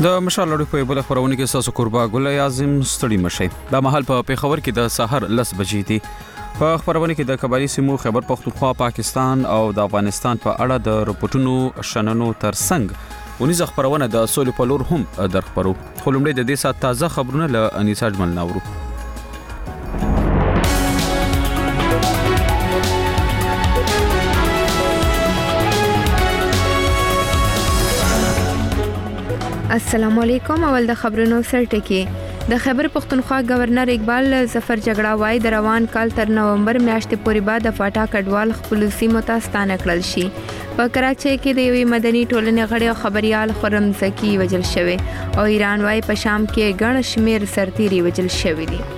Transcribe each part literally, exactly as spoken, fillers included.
د مشال لړۍ په بل خبرونه کې تاسو قربا ګل اعظم ستړي مشي د محل په پیښور کې د سحر لس بجې دي په خبرونه کې د قبایلی سیمو خیبر پختونخوا پاکستان او د افغانستان په اړه د رپورټونو شننو ترڅنګ ونیز خبرونه د سولې په لور هم درخبرو خو لومړی د دې سات تازه خبرونه له انیسا جمل ناورو. السلام علیکم. اول د خبرونو سرټکی د خیبر پختونخوا گورنر اقبال ظفر جګړه وای د روان کال تر نومبر میاشتې پورې بعد د فاټا کډوال خپل سیمو ته ستانه کړل شي. په کراچۍ کې د یوې مدني ټولنې غړي خبريال خرم زکی وجل شوی او ایران وای په شام کې ګڼ شمیر سرتيري وجل شوی دي.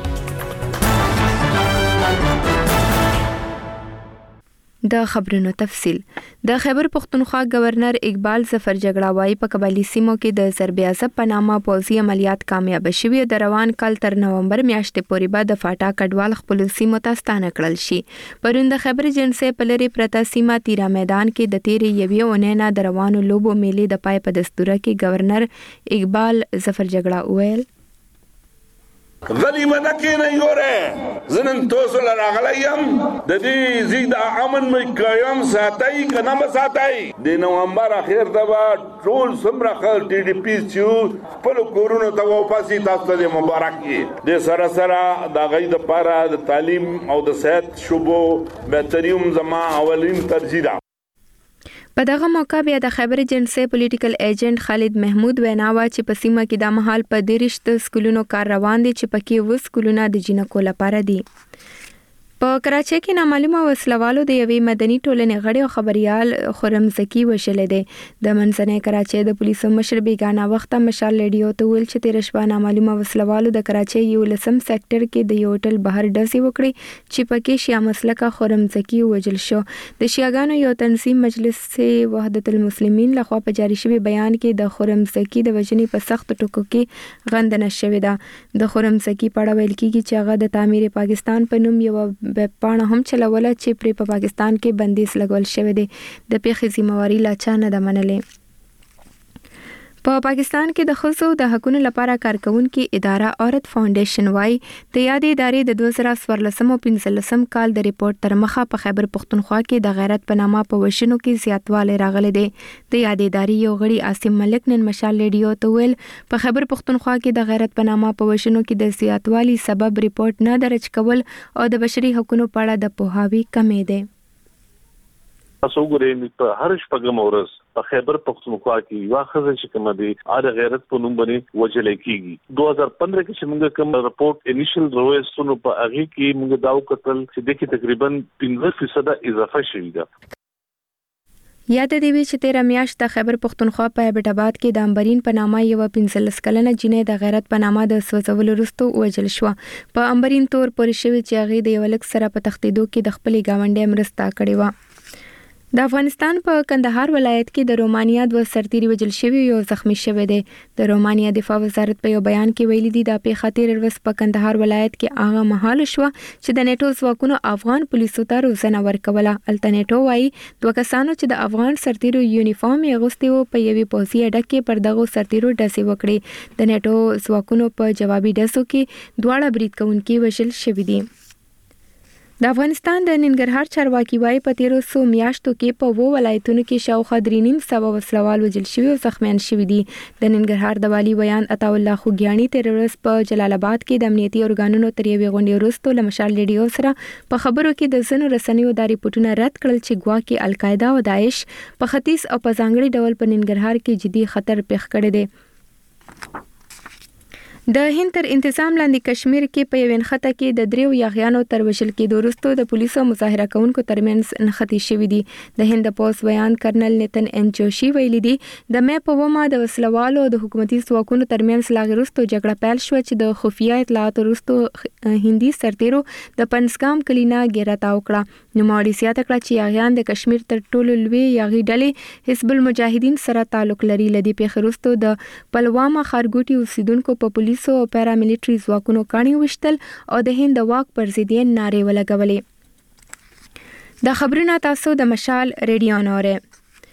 د خبرونو تفصیل. د خیبر پختونخوا گورنر اقبال ظفر جګړه وای په قبایلی سیمو کې د ضرب عصب په نامه پوځي عملیات کامیاب شوي د روان کال تر نومبر میاشتې پورې بعد د فاټا کډوال خپل سیمو ته ستانه کړل شي. پرون د خیبر جنسه پلری پرتا سیمه تیرا میدان کې د تیرې یوې اونۍ نه د روانو لوبو میلې د پای په دستوره کې گورنر اقبال ظفر جګړه ویل غلی منکی نه یوره زنن توسو لراغلیم د دې زید امن مې قائم ساتي کنه ما ساتي د نومبر اخر دبا ټول سمره خل ټي ډي پی سیو خپل کورونو ته واپسی تاسو ته مبارک دي سره سره د غي د پاره د تعلیم او د صحت شوبو بهتریم زما اولین ترجیح ده. په دغه موقع بیا د خیبر جنسه پولیټیکل ایجنټ خالد محمود ویناوه چې په سیمه کې د مهال په دیرشت سکولونو کار روان دي چې پکې و سکولونه د جنکو لپاره دي. په کراچۍ کې نامعلومه وسلوالو د یوې مدني ټولنې غړي او خبريال خرم زکی وشلې دي. د منځنۍ کراچۍ د پولیسو مشر بیگانه وخت مشال لیډیو ته ویل چې تیر شپه نامعلومه وسلوالو د کراچۍ یو لسم سېکټر کې د یو هوټل بهر ډزې وکړې چې پکې شیا مسلکه خرم زکی وجل شو. د شیاګانو یو تنظیم مجلس وحدت المسلمین لخوا په جاری شوی بیان کې د خرم زکی د وجنې په سخت ټکو کې غندنه شوې ده. د خرم زکی په اړه ویل کیږي چې هغه د تعمیر پاکستان په نوم یو ویب پاڼه هم چلوله چې پرې په پاکستان کې بندیز لګول شوی دی. د پیښې ذمہواری لا چا نه ده منلې. په پاکستان کې د ښځو د حقوقو لپاره کارکونکو اداره عورت فاونډیشن وای د یادې ادارې د دوه زره څوارلسم او پنځلسم کال د ریپورت تر مخه په خیبر پختونخوا کې د غیرت په نامه په وشنو کې زیاتوالی راغلی دی. د یادې ادارې یو غړي عاصم ملک نن مشال لیډیو ته ویل په خیبر پختونخوا کې د غیرت په نامه په وشنو کې د زیاتوالی سبب ریپورت نه درج کول او د بشري حقوقو په اړه د پوهاوی کمې دی. تاسو ګورئ په هر شپږم ورځ په خیبر پختونخوا کې یو خزه چې کوم دی ا غیرت په نوم باندې وجل کیږي. دوه هزار پندرہ کې چې موږ کوم رپورت انیشل رويستونو په هغه کې موږ داو کتل چې د کې تقریبا پنځه فیصد اضافه شوې ده. یاد دی چې تیر میاشت د خیبر پختونخوا په هیبت آباد کې د امبرین په نامه یو پنځلس کلنه جنې د غیرت په نامه د سوځولو وروسته وجل شو. په امبرین تور پورې شوی چې هغه د یو لک سره په تختیدو کې د خپل گاونډي مرسته کړې و. د افغانستان په کندهار ولایت کې د رومانیا دوه سرتيري وجل شوی او زخمی شوی دی. د رومانیا دفاع وزارت په یو بیان کې ویلي دی د په خاطر ورس په کندهار ولایت کې هغه مهال شو چې د نیټو ځواکونو افغان پولیسو ته روزنه ورکوله. الټرنیټو وايي دوه کسانو چې د افغان سرتيرو یونیفارم یې اغوستی وو په یوې پوځي اډه کې پر دغه سرتيرو ډزې وکړې. د نیټو ځواکونو په جوابي ډزو کې دواړه برید کوونکي وژل شوي دي. د افغانستان د ننګرهار چارواکي وايي په تیرو څو میاشتو کې په وو ولایتونو کې شاوخوا درې نیم سوه وسلوال وژل شوي او زخمیان شوي دي. د ننګرهار د والي بیان عطا الله خوګیاڼي تیر ورځ په جلال آباد کې د امنیتي ارګانونو تر یوې غونډې وروسته له مشال لیډیو سره په خبرو کې د ځینو رسنیو دا ریپورټونه رد کړل چې ګواکې القاعده او داعش په ختیځ او په ځانګړي ډول په ننګرهار کې جدي خطر پیښ کړی دی. د هند تر انتظام لاندې کشمیر کې په یو نښته کې د دریو یاغیانو تر وژل کېدو وروسته د پولیسو مظاهره کوونکو ترمنځ نښتې شوې دي. د هند پولیس بیان کرنل نیتن ان جوشي ویلي دي د مې په ومه د وسلوالو د حکومتي ځواکونو ترمنځ لا وروسته جګړه پیل شو چې د خفیه اطلاعاتو وروسته هندي سرتیرو د پنسګام کلینا ګیرتا وکړه. نوموړي زیاته کړه چې یاغیان د کشمیر تر ټولو لوی یاغي ډلې حزب المجاهدین سره تعلق لري. لدی پیښې وروسته د پلوامه ښارګوټي اوسیدونکو په پولیسو او پیراملیټري ځواکونو کاڼي وشتل او د هند د واک پر ضد یې نارې ولګولې. د خبرونه تاسو د مشال ریډیو نوره.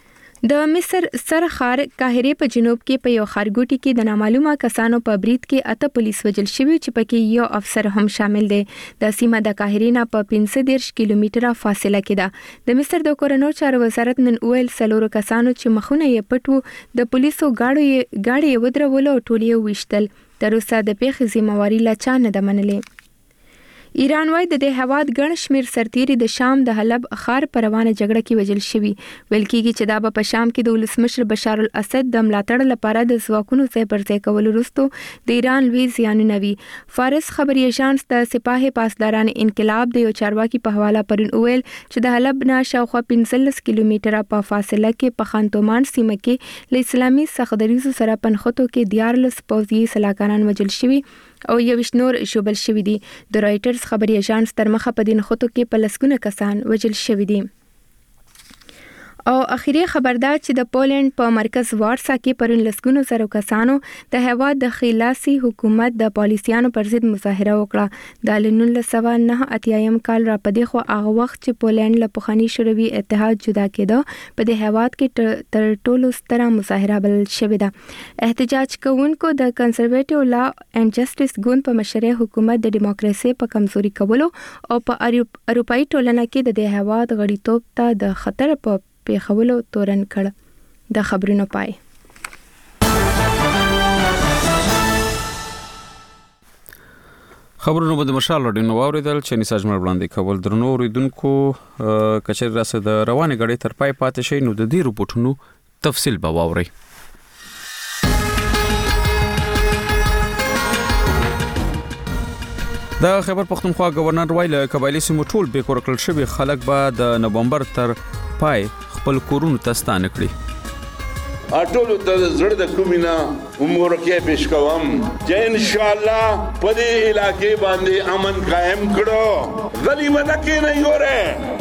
د مصر سر ښار قاهره په جنوب کې په یو ښارګوټي کې د نامعلومه کسانو په برید کې اته پولیس وژل شوي چې پکې یو افسر هم شامل دی. د سیمه د قاهره نه په پنځه دېرش کیلومتره فاصله کې ده. د مصر د کورونو چارو وزارت نن ویل څلورو کسانو چې مخونه یې پټ وو د پولیسو گاډي گاډي ودرولو ټولي وشتل. تر اوسه د پیښې ذمہواری لا چا نه ده منلې. ایران وايي د دې هواد ګڼ شمیر سرتیري د شام د حلب ښار په روانه جګړه کې وژل شوي. ویل کېږي چې دا به په شام کې د ولسمشر بشار الاسد د ملاتړ لپاره د ځواکونو ځای پر ځای کولو وروسته د ایران لوی زیانونه وي. فارس خبري ایجانس د سپاه پاسداران انقلاب د یو چارواکي په حواله پرون ویل چې د حلب نه شاوخوا پنځلس کیلومتره په فاصله کې په خانتومان سیمه کې له اسلامي سخدریزو سره پنخوتو کې دیارلس پوځي سلاکاران وژل شوي او یویشت نور ژوبل شوي دي. د رایټرز خبري اژانس تر مخه په دې نښتو کې په لسګونه کسان وژل شوي دي. او اخیری خبردار چې د پولند په مرکز وارسا کې پرون لسګونو زرو کسانو د هیواد د خلاصي حکومت د پالیسیانو پر ضد مظاهره وکړه. د نولس سوه نهه اتیا کال را پدې خو هغه وخت چې پولند له پخواني شوروي اتحاد جدا کېده په دې هیواد کې تر ټولو ستره مظاهره بلل شوې ده. احتجاج کوونکو د کنزرویټیو لا اینډ جسټس ګوند په مشرۍ حکومت د دیموکراسي په کمزوري کولو او په اروپایي ټولنه کې د دې هیواد غړیتوب ته د خطر په پیښولو تورن کړ. د خبرونو پای. خبرونه به د مشال راډیو نو اوریدل چې نساج مر وړاندې کول درنو اوریدونکو کچر راسه د روانه غړي تر پای پاتې شي نو د دې رپورټونو تفصیل به واوري. د خیبر پختونخوا گورنر ویل قبایلی سیمو ټول به کور کړل شوی خلک به د نومبر تر پای خپل کورونو ته ستانه کړی. اټولو ته زړه د کومینا عمر کې پیش کوم چې ان شاء الله په دې علاقې باندې امن قائم کړو. غلیمه کې نه یوره.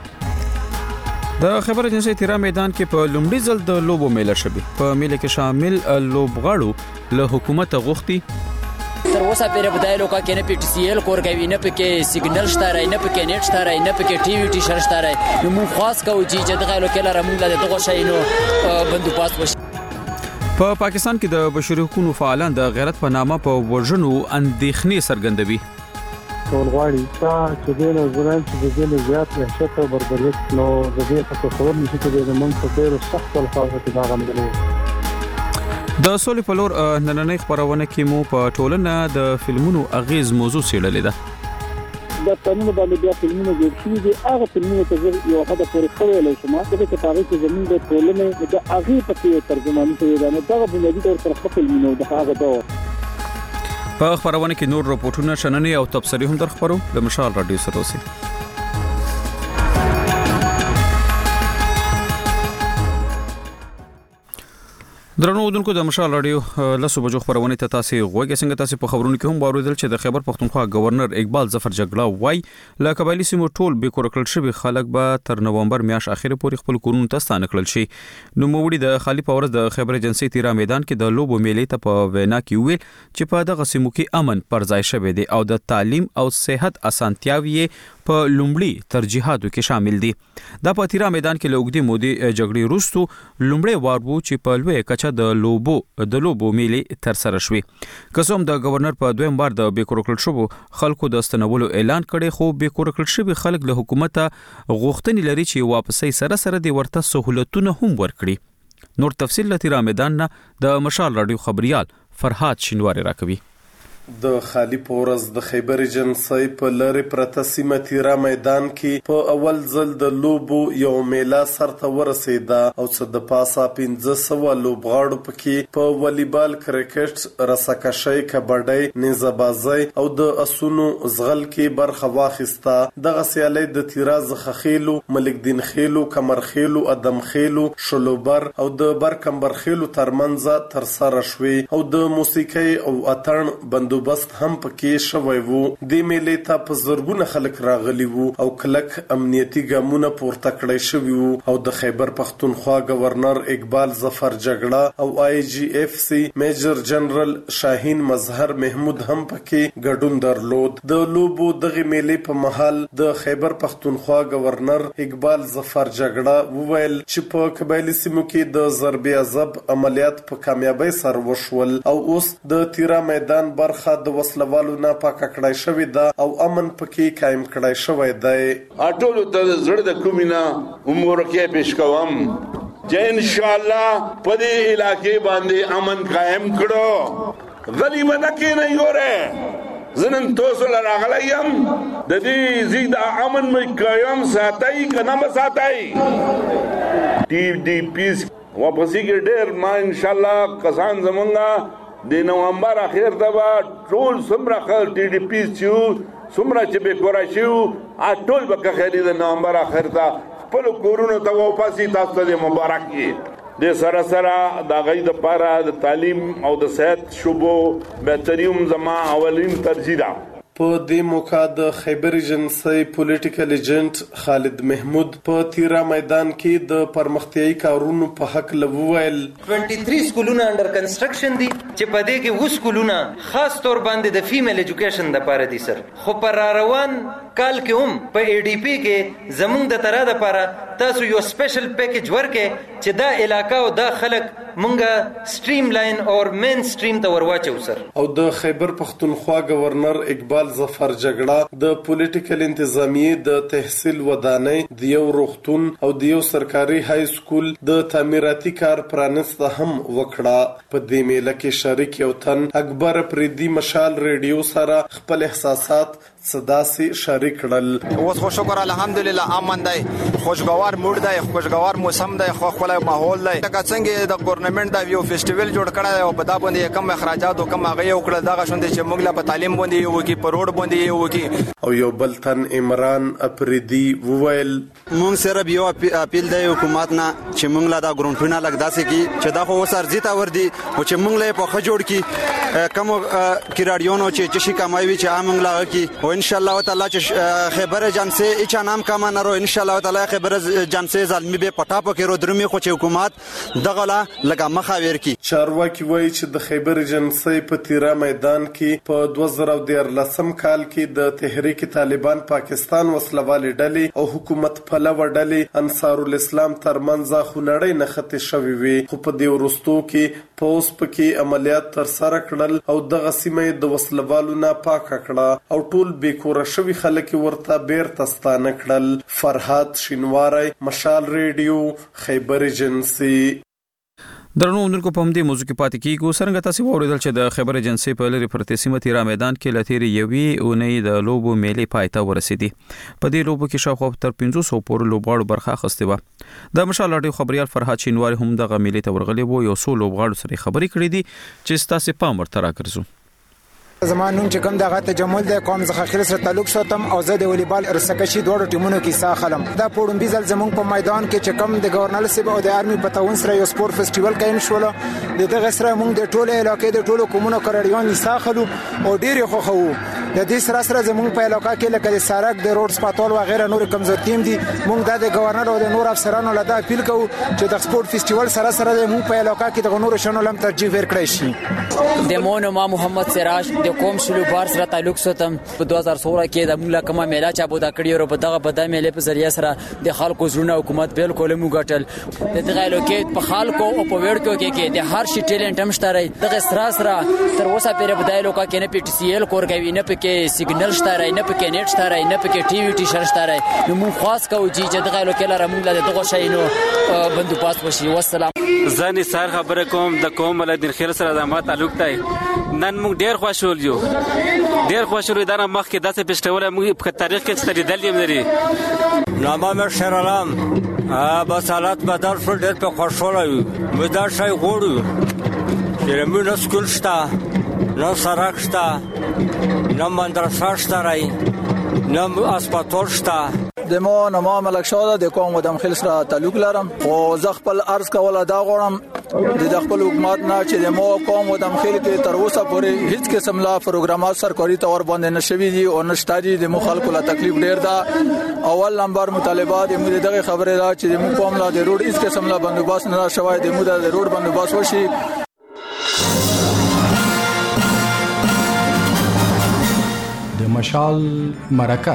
د خبر اجنسی تیرا میدان کې په لومړي ځل د لوبو میله شوی. په میله کې شامل لوبغاړو له حکومت غوښتي تر اوسه پرې بدایلو کا کې نه پی ټی سی ایل کور کوي نه پکې سیګنل شته نه پکې نیټ شته نه پکې ټي وي ټي شر شته نو موږ خاص کوو چې دغه لو کې لاره موږ د دغه شینو بندوباس وشي. په پاکستان کې د بشري حقوقو فعالان د غیرت په نامه په وژنو اندېښنې څرګندوي. ټول غواړي چې د نظران چې د دې زیات وحشت او بربریت نو د دې په تصور نشي کېدای د منځ په ډېر سخت الفاظو کې دا غندلې. د سولې په لور نننۍ خبرونه کې مو په ټولنه د فلمونو اغیز موضوع څېړلې ده. د قانون باندې بیا فلمونه جوړ شوي دي. هغه فلمونه چې یو حد پورې خو ویل شو ما د کتابي کې زمين د ټولنې د اغي په ترجماني شوی دا نو دا بنیادی تور پر خپل فلمونه د هغه دور. په خبرونه کې نور رپورټونه شننې او تبصرې هم در خبرو د مشال رادیو سره اوسئ. درنو ودونکو د مشال رادیو لسو بجو خبرونه ته تاسو غوږی څنګه تاسو په خبرونو کې هم واوریدل چې د خیبر پختونخوا گورنر اقبال ظفر جګړه وای له قبایلی سیمو ټول به کور کړل شوی خلک به تر نومبر میاشت اخیره پورې خپل کورونو ته ستانه کړل شي. نو موړي د خالی پاورز د خیبر ایجنسی تیرا میدان کې د لوبو میلې ته په وینا کې ویل چې په دغه سیمو کې امن پر ځای شوی دی او د تعلیم او صحت اسانتیاوي په لومړي ترجیحاتو کې شامل دي. دا په تیرا میدان کې لوګدي مودي جګړې وروسته لومړی وار وو چې په لوی کچه د لوبو د لوبو میلې تر سره شوې. قسم د گورنر په دویم بار د بیکور کړل شو خلکو د استنولو اعلان کړي خو بیکور کړل شوی خلک له حکومت غوښتنې لري چې واپسې سره سره د ورته سہولتونه هم ورکړي. نور تفصیل لتیرا میدان نه د مشال رادیو خبريال فرهاد شینواری راکوي. د خالی پورز د خیبر ایجنسی په لری پرته سیمه تیرا میدان کې په اول ځل د لوبو یو میله سرته ورسېده او څه د پاسه پنځه سوه لوبغاړو پکې په والیبال، کرکټ، رسکشۍ، کبډۍ، نیزه‌بازۍ او د اسونو زغل کې برخه واخیسته. دغه سیالۍ د تیرا زخخیلو، ملک دین خیلو، کمرخیلو، ادم خیلو، شلوبر او د برکمبر خیلو ترمنځ تر سره شوې او د موسیقۍ او اتڼ بندو بندوبست هم پکې شوی وو. د میلې ته په زرګونه خلک راغلي وو او کلک امنیتي ګامونه پورته کړی شوي وو او د خیبر پختونخوا گورنر اقبال ظفر جګړه او آی جی اف سی میجر جنرال شاهین مظهر محمود هم پکې ګډون درلود. د لوبو دغه میلې په مهال د خیبر پختونخوا گورنر اقبال ظفر جګړه وویل چې په قبایلی سیمو کې د ضرب عذاب عملیات په کامیابی سره وشول او اوس د تیرا میدان برخه د وسلوالو نه پاکه کړای شوې ده او امن پکې قائم کړای شوی دی. ټول ته زړه د کومینا عمر کې پیش کوم چې ان شاء الله په دې علاقې باندې امن قائم کړو. غلیمه نکې نه یوره زنن توسل راغلیم د دې زید امن مې قائم ساتای کنه ما ساتای ټي ډي پیس واپسې کې ډېر ما ان شاء الله کسان زمونږه د نومبر اخر ته به ټول څومره خلک ټي ډي پیس چې څومره چې به کورا شي ټول به خېری د نومبر اخر ته خپل کورونو ته واپسې تاسو ته مبارک وي. د سره سره د غي د پاره د تعلیم او د صحت شوبو بهترین زما اولین ترجیح ده. په دې موقع د خیبر ایجنسی پولیټیکل ایجنټ خالد محمود په تیرا میدان کې د پرمختیايي کارونو په حق لوویل तेईस سکولونه انډر کنستراکشن دي چې په دې کې و سکولونه خاص تور باندې د فیمیل ایجوکیشن د پاره دي سر. خو پر روان کال کې هم په ای ډی پی کې زمونږ د ترا د پاره تاسو یو سپیشل پیکیج ورکې چې دا علاقہ او دا خلک مونږه سټریم لاین او مین سټریم ته ورواچو سر. او د خیبر پختونخوا گورنر اقبال ظفر جګړه د پولیټیکل انتظامیه د تحصیل ودانۍ د یو روغتون او د یو سرکاري های سکول د تعمیراتي کار پرانست هم وکړه. په دې میله کې شریک یو تن اکبر پریدي مشال ریډیو سره خپل احساسات صداسي شریک کړل. اوس خو شکر الحمدلله امن دی، خوشگوار موډ دی، خوشگوار موسم دی، خو خپل ماحول دی. لکه څنګه د ګورنمنت دا یو فیسټیوال جوړ کړی او په دا باندې کم اخراجات او کم هغه یو کړل دغه شوند چې موږ لا په تعلیم باندې یو کې په روډ باندې یو کې. او یو بل تن عمران اپریدي وویل موږ سره یو اپیل دی حکومت نه چې موږ لا دا ګرونټونه لګداسې کی چې دا خو ورزي تا ور دي او چې موږ له په خجوړ کی کوم کراډیونو چې چې شي کمایوي چې موږ لا کی او ان شاء الله تعالی چې خیبر ایجنسی اچا نام کما نه رو ان شاء الله تعالی خیبر ایجنسی زلمی به پټا پکې رو درمي خو چې حکومت دغه لا لګه مخاویر کی. چارواکي وایي چې د خیبر ایجنسی په تیرا میدان کې په دوه زره دیارلسم کال کې د تحریک طالبان پاکستان وسلوالې ډلې او حکومت پلوه ډلې انصار الاسلام ترمنځ خونړۍ نښتې شوې وي. خو په دې وروستو کې پوس پکې عملیات تر سره کړل او دغه سیمه د وسلوالو نه پاکه کړه او ټول بیکوره شوي خلک ورته بیرته ستانه کړل. فرهاد شینواری، مشال ریډیو، خیبر ایجنسی. درنو اندونکو په همدې موضوع کې پاتې کیږو. څنګه تاسو واوریدل چې د خیبر ایجنسی په لری پرتې سیمه تیرا میدان کې لتیری یوي اونۍ د لوبو میلې پایته ورسېدي. په دې لوبو کې شاوخوا تر پنځوس سوه پورې لوبغاړو برخه اخیستې وه. د مشال راډیو خبريال فرهاد شینواری هم دغه میلې ته ورغلی وو. یو څو لوبغاړو سره خبرې کړې دي چې تاسو پام ورته راکړئ. زمان نوم چې کوم دغه تجمل د قوم څخه خیر سره تعلق ساتم او زه د والیبال رسکشي دوه ټیمونو کې ساخلم. دا پوډم بیزل زمونږ په میدان کې چې کوم د گورنر سیب او د ارمي په تاون سره یو سپورت فیسټیوال قائم شول. د دغه سره موږ د ټوله علاقې د ټولو کومونو کراډیان ساخلو او ډیر خو خو د دې سره سره زمونږ په علاقې کې لکه د سارک د روډ سپاتول و غیره نور کمزور تیم دي. موږ د گورنر او د نور افسرانو لدا اپیل کوو چې د سپورت فیسټیوال سره سره موږ په علاقې کې د نور شنو لم ترجیح ورکړی شي. د مونو ما محمد سراج د قوم شلو بار سره تعلق ساتم. په دوه زره سوله کې د موږ کومه میله چا بودا کړی او په دغه بدا میله په ذریعہ سره د خلکو زړه حکومت بالکل مو ګټل. د دغه لوکې په خلکو او په وړکو کې کې د هر شي ټیلنټ هم شته. دغه سره سره تر اوسه پرې بدای لوکا کې نه پی ټی سی ایل کور کوي نه پکې سیګنل شته نه پکې نیټ شته نه پکې ټي وي ټي شر شته. نو مو خاص کوو چې دغه لوکې لاره موږ له دغه شینو بندوبست وشي. والسلام. زنی سار خبره کوم د کوم ولادین خیر سره د ما تعلق دی. نن موږ ډیر خوشحال یو ډیر خوشحال دا مخ کې داسې پېشټول موږ په تاریخ کې ستړي دل لري. نامه مې شهرالم بس حالات بدل شو ډیر په خوشحال یو. مې دا شی غوړو چې موږ سکول شته نه سرک شته نه مدرسه شته رای نه اسپیټال شته. د مو نامه ملک شاه د کوم ودم خل سره تعلق لرم او زه خپل عرض کول دا غواړم د خپل حکومت نه چې د مو قوم او د مخیل کې تر اوسه پورې هیڅ قسم لا پروګرامات سرکاري تور باندې نشوي دي او نشتاري د مخالکو لا تکلیف ډیر ده. اول نمبر مطالبات موږ دغه خبره ده چې د مو قوم لا د روډ هیڅ قسم لا بندوبست نه شوی د مو د روډ بندوبست وشي. د مشال مرکه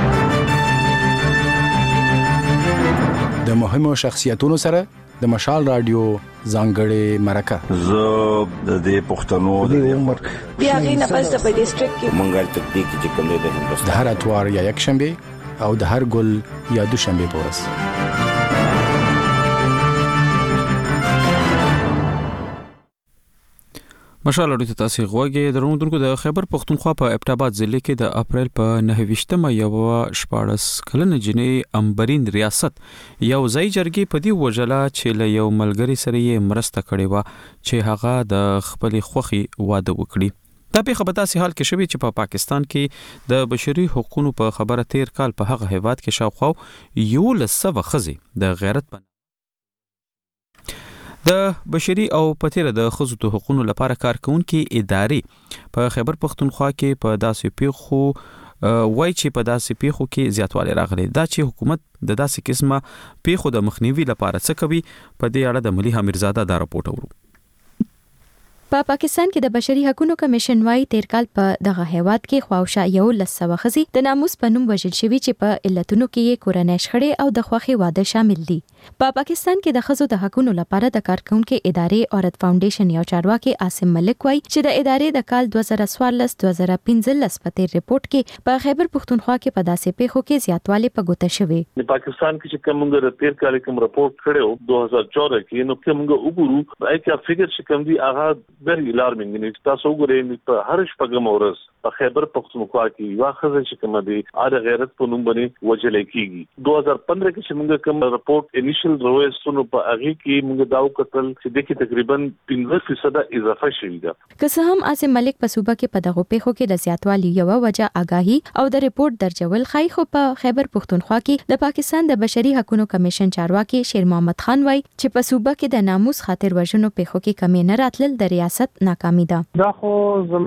د مهمو شخصیتونو سره د مشال رادیو ځانګړې مرکه. زه د دې پښتنو د عمر بیا غینه پس په ډیسټریکټ کې منګل تکتیک چې کوم د هندوستان د هر اتوار یا یک شنبه او د هر ګل یا دوشنبه په ورځ. مشال اړو ته تاسو غوږی درونکو د خیبر پختونخوا په ابټاباد ضلع کې د اپریل په نهه ویشتمه یو شپاړس کلنه جنې امبرین ریاست یو ځای جرګې په دی وجلا چې له یو ملګری سره یې مرسته کړې و چې هغه د خپل خوخي واده وکړي. دا په خبرتا سي حال کې شوی چې په پا پاکستان کې د بشري حقوقو په خبره تیر کال په هغه هیواد کې شاوخوا یو لسوه خزي د غیرت په د بشري او پتیره د خزو ته حقوقو لپاره کارکونکو ادارې په خیبر پختونخوا کې په داسې پیښو وای چې په داسې پیښو کې زیاتوالی راغلی. دا چې حکومت د داسې قسمه پیښو د مخنیوي لپاره څه کوي په دې اړه د ملي حمیرزاده دا راپورټ ورو. په پا پاکستان کې د بشري حقوقو کمیشن وايي تیر کال په دغه هیواد کې خواوشا یو لسوه خزي د ناموس په نوم وژل شوی چې په علتونو کې یې کورنۍ شخړې او د خوخي واده شامل دي. په پا پاکستان کې د خزو د حقوقو لپاره د کارکونکو ادارې اورت فاونډیشن یو چارواکي عاصم ملک وايي چې د ادارې د کال دوه زره څوارلس دوه زره پنځلس په تیر ریپورت کې په خیبر پختونخوا کې په داسې پیښو کې زیاتوالی په ګوته شوی. د پاکستان کې چې کوم د تیر کال کوم ریپورت کړو دوه هزار چودہ کې نو کوم وګورو دا چې فګر چې کوم دی هغه very alarming نه تاسو وګورئ په هر شپږم ورځ په خیبر پختونخوا کې یو خزه چې کوم دی اړه غیرت په نوم باندې وجل کېږي. دوه هزار پندرہ کې چې موږ کوم ریپورت انیشل رويستونو په هغه کې موږ داو کتل چې د کې تقریبا پنځه فیصد اضافه شوې ده. که څه هم عاصم ملک په صوبه کې په دغه پیښو کې د زیاتوالي یو وجه آگاهي او د ریپورت درجول خای خو په خیبر پختونخوا کې د پاکستان د بشري حقوقو کمیشن چارواکي شیر محمد خان وای چې په صوبه کې د ناموس خاطر وژنو پیښو کې کمی نه راتلل د ریاست ناکامي ده. دا خو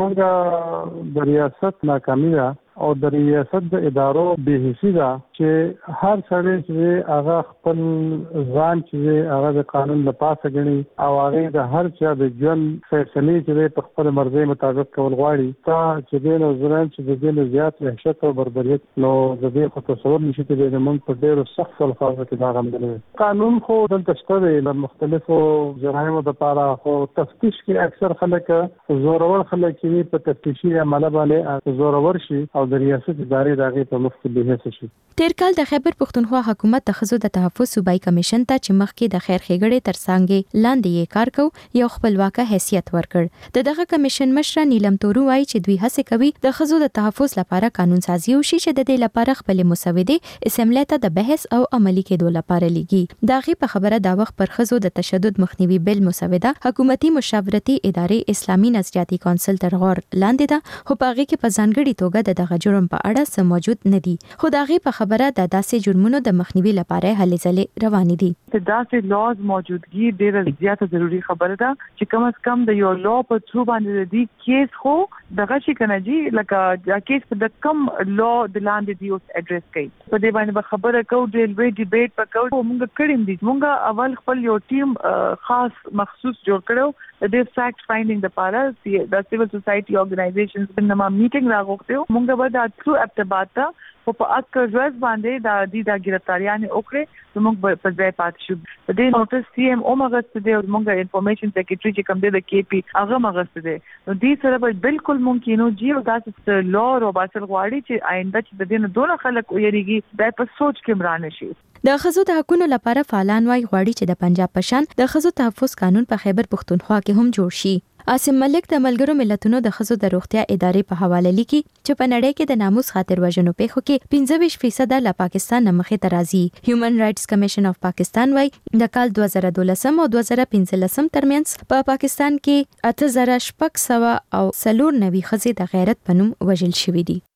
زموږ د ریاست ناکامي ده او د ریاست د ادارو به حیثیت ده چې هر څړې چې هغه خپل ځان چې هغه د قانون له پاسه غني او هغه د هر چا د ژوند فیصله چې په خپل مرزي مطابق کول غواړي تا چې د نظران چې د دې زیات وحشت او بربریت نو د دې خو تصور نشي ته د موږ په ډیرو سخت الفاظو کې دا غندل. قانون خو دلته شته د مختلفو جرایمو لپاره خو تفتیش کې اکثر خلک زورور خلک کې په تفتیشي عمله باندې زورور شي او د ریاست ادارې دغه په مخ کې به شي. تیر کال د خیبر پختونخوا حکومت د خزو د تحفظ صوبایي کمیشن ته چې مخکې د خیر ښېګړې ترڅنګ لاندې یې کار کو یو خپلواکه حیثیت ورکړ. د دغه کمیشن مشره نیلم تورو وايي چې دوی هڅه کوي د خزو د تحفظ لپاره قانون سازي وشي چې د دې لپاره خپل مسودې اسمبلی ته د بحث او عملی کېدو لپاره لګي. دا غي په خبره دا وخت پر خزو د تشدد مخنیوي بل مسوده حکومتي مشاورتي ادارې اسلامي نظریاتي کونسل تر غور لاندې ده خو په هغه کې په ځانګړي توګه د دغه جرم په اړه څه موجود نه دي. خو دا غي په خبره د داسې جرمونو د مخنیوي لپاره هلې ځلې روانې دي. د داسې لاز موجودګي ډېره زیاته ضروری خبره ده چې کم از کم د یو لا په ثرو باندې دی کیس خو دغه شي کنه جی لکه دا کیس په د کم لا د لاندې دی اوس اډریس کوي په دې باندې خبره کو د وی ډیبیټ په کو موږ کړیم دي موږ اول خپل یو ټیم خاص مخصوص جوړ کړو د فیکټ فایندینګ لپاره د سیویل سوسایټي اورګنایزیشنز په نامه میټینګ راغوښته موږ به د ثرو اپټابات په اکر ورځ باندې د دې د ګرفتاریان اوکړه موږ په ځای پات شو. د دې نوټس سی ام او مغست دی او موږ انفارمیشن سیکریټری چې کوم دی د کی پی هغه مغست دی نو دې سره به بالکل ممکن نو جی او تاسو لور او باسل غواړي چې آینده چې د دې نه دوه خلک ویریږي دا په سوچ کې مرانه شي. د خزو د حقوقو لپاره فعالان وايي غواړي چې د پنجاب پشان د خزو تحفظ قانون په خیبر پختونخوا کې هم جوړ شي. عاصم ملک د ملګرو ملتونو د خزو د روغتیا ادارې په حواله لیکي چې په نړۍ کې د ناموس خاطر وژنو پیښو کې پنځه ویشت فیصد له پاکستان نه مخې ته راځي. هیومن رائټس کمیشن اف پاکستان وايي د کال دوه زره دولسم او دوه زره پنځلسم ترمنځ په پاکستان کې اته زره شپږ سوه او څلور نوي ښځې د غیرت په نوم وژل شوې دي.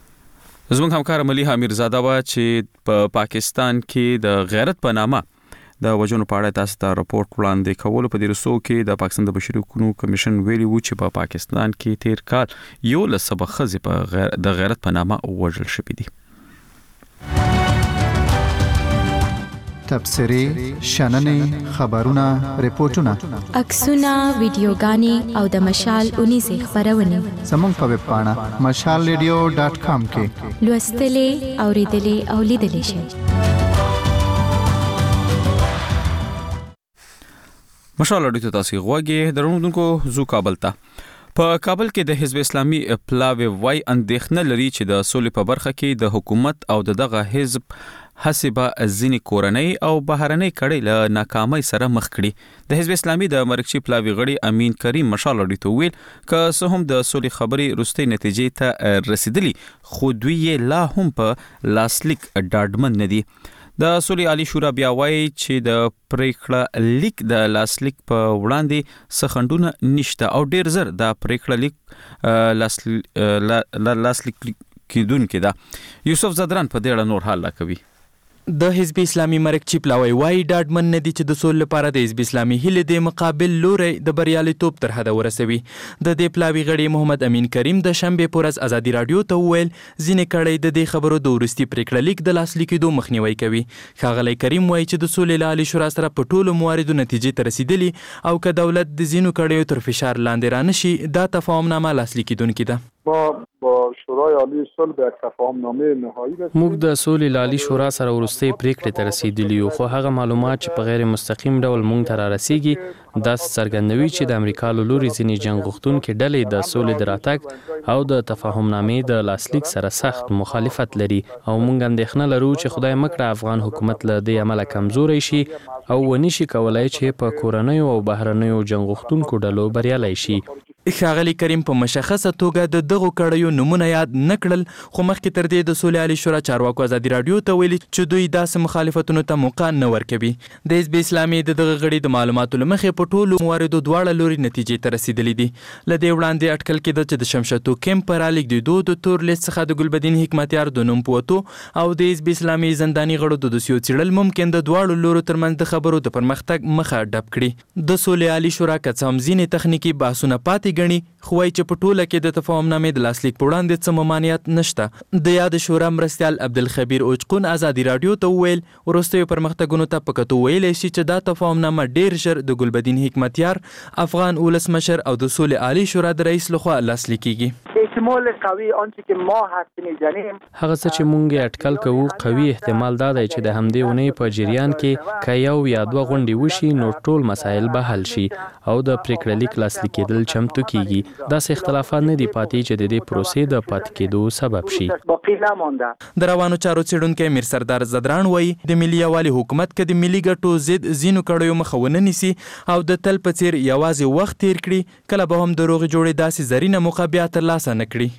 زموږ همکار ملي حمیرزاده وا چې په پا پاکستان کې د غیرت په نامه د وژنو په اړه تاسو ته راپورټ وړاندې کول په دې رسو کې د پاکستان د بشري حقوقو کمیشن ویلي و چې په پاکستان کې تیر کال یو لسبه خزې په غیر د غیرت په نامه وژل شوې دي. تبصرې، شننې، خبرونه، ریپورتونه، عکسونه، ویډیوګانې او د مشال اونیزې خبرونه زموږ په ویب پاڼه مشال ریډیو ډاټ کام کې لوستلې، اوریدلې او لیدلې شئ. مشال ریډیو تاسو غوږی درونکو زو کابل ته. په کابل کې د حزب اسلامي پلاوی وای اندېښنه لري چې د سولې په برخه کې د حکومت او دغه حزب حسبه ځینې کورنۍ او بهرنۍ کړۍ له ناکامۍ سره مخ کړي. د حزب اسلامي د مرکزي پلاوی غړي امین کریم مشال ریډیو ویل که څه هم د سولې خبرې وروستۍ نتیجې ته رسیدلی خو دوی یې لا هم په لاسلیک ډاډمن نه دي. د سولې عالی شورا بیا وایي چې د پریکړه لیک د لاسلیک په وړاندې څه خنډونه نشته او ډیر زر د پریکړه لیک لاسلیک کیدونکې ده. یوسف زدران په دې اړه نور حال لا کوي. د حزب اسلامي مرکزي پلاوی وای ډاډمن نه دي چې د سولې لپاره د حزب اسلامي هلې د مقابل لوري د بریالیتوب تر حد ورسوي. د دې پلاوی غړي محمد امین کریم د شنبه پر ورځ ازادي رادیو ته وویل ځینې کړي د دې خبرو د ورستي پریکړه لیک د لاسلیکېدو مخنیوي کوي. ښاغلی کریم وایي چې د سولې له عالی شورا سره په ټولو مواردو نتیجې ته رسیدلي او که دولت د ځینو کړیو تر فشار لاندې رانشي دا تفاهمنامه لاسلیکېدونکې ده. ما با شورای عالی صلح به تفاهمنامه نهایی رسیدیم. موږ د سولې له عالی شورا سره وروستۍ پریکړې ته رسیدلي یو خو هغه معلومات چې په غیر مستقیم ډول موږ ته را رسیږي دا څرګندوي چې د امریکا له لوري ځینې جنګ غوښتونکي ډلې د سولې د راتګ او د تفاهمنامې د لاسلیک سره سخت مخالفت لري او موږ اندېښنه لرو چې خدای مکړه افغان حکومت له دې عمله کمزوری شي او ونی شي کولای چې په کورنیو او بهرنیو جنګ غوښتونکو ډلو بریالي شي. ښاغلی کریم په مشخصه توګه د دغو کړیو نمونه یاد نه کړل خو مخکې تر دې د سولې عالی شورا چارواکو ازادي رادیو ته ویلي چې دوی داسې مخالفتونو ته موقع نه ورکوي. د حزب اسلامي د دغه غړي د معلوماتو له مخې په ټولو مواردو دواړه لوري نتیجې ته رسیدلي دي. له دې وړاندې اټکل کېده چې د شمشتو کیمپ په رالیږدېدو د تور لیست څخه د ګلبدین حکمتیار د نوم په وتو او د حزب اسلامي زنداني غړو د دوسیو څېړل ممکن د دواړو لورو ترمنځ د خبرو د پرمختګ مخه ډب کړي. د سولې عالی شورا که څه هم ځینې تخنیکي بحثونه پاتې ګڼي خو وایي چې په ټوله کې د تفاهمنامې د لاسلیک په وړاندې څه ممانعت نشته. د یاد شورا مرستیال عبدالخبیر اوچقون ازادي رادیو ته وویل وروستیو پرمختګونو ته په کتو ویلی شي چې دا تفاهمنامه ډیر ژر د ګلبدین حکمتیار افغان ولسمشر او د سولې عالی شورا د رئیس لخوا لاسلیک کیږي. احتمال قوي آنچه که ما حرف میزنیم هغه څه چې مونږ اټکل کوو قوي احتمال دا دی چې د همدې ونې په جریان کې که یو یا دوه غونډې وشي نو ټول مسایل به حل شي او د پریکړه لیک لاسلیک کېدل چمتو کیږي. داسې اختلافات نه دي پاتې چې د دې پروسې د پاتې کېدو سبب شي. د روانو چارو څېړونکی میر سردار زدران وایي د ملي یووالي حکومت که د ملي ګټو ضد ځینو کړیو مخه ونه نیسي او د تل په څېر یوازې وخت تیر کړي کله به هم د روغې جوړې داسې زرینه موقع بیا ترلاسه نه کړي.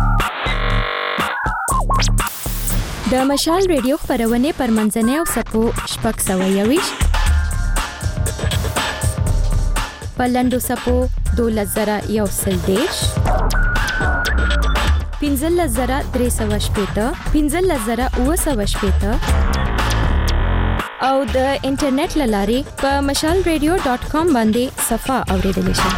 د مشال ریډیو خپرونې پر منځنۍ او سپو شپږ سوه یویشت په لنډو څپو دولس زره یو سل دېرش پنځلس زره درې سوه شپېته پنځلس زره اووه سوه شپېته او د انټرنیټ له لارې په مشال ریډیو ډاټ کام باندې صفحه اوریدلی شئ.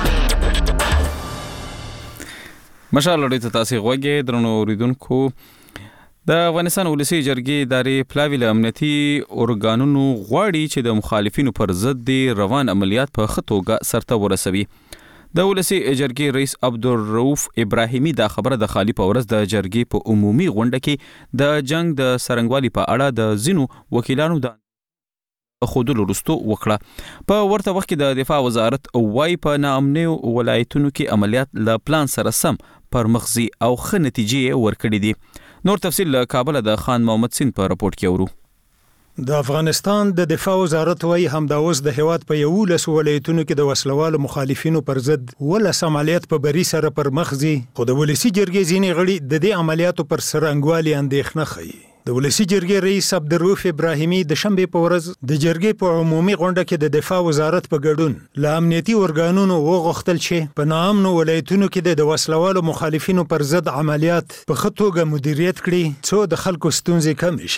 مشال ریډیو ته تاسو غوږی درنو اوریدونکو. د افغانستان ولسی جرګې ادارې پلاوی له امنیتي ارګانونو غواړي چې د مخالفینو پر ضد د روان عملیات په ښه توګه سرته ورسوي. د ولسی جرګې رئیس عبدالرؤف ابراهیمي دا خبره د خالی په ورځ د جرګې په عمومي غونډه کې د جنگ د سرنګوالي په اړه د ځینو وکیلانو د خودلو وروسته وکړه. په ورته وخت کې د دفاع وزارت وايي په ناامنو ولایتونو کې عملیات له پلان سره سم پر مخزي او ښه نتیجې ورکړې دي. نور تفصیل له کابل د خان محمد سین په راپورټ کې اورو. د افغانستان د دفاع وزارت وايي همدا اوس د هیواد په یولس ولایتونو کې د وسلوالو مخالفینو پر ضد ولس عملیات په بری سره پر مخزي خو د ولسی جرګې ځینې غړي د دې عملیاتو پر سرنګوالي اندېښنه ښيي. د ولسی جرګې رئیس عبدالرؤف ابراهیمي د شنبه په ورځ د جرګې په عمومي غونډه کې د دفاع وزارت په ګډون له امنیتي ارګانونو وغوښتل چې په ناامنو ولایتونو کې د وسلوالو مخالفینو پر ضد عملیات په ښه توګه مدیریت کړي څو د خلکو ستونزې کمې شي.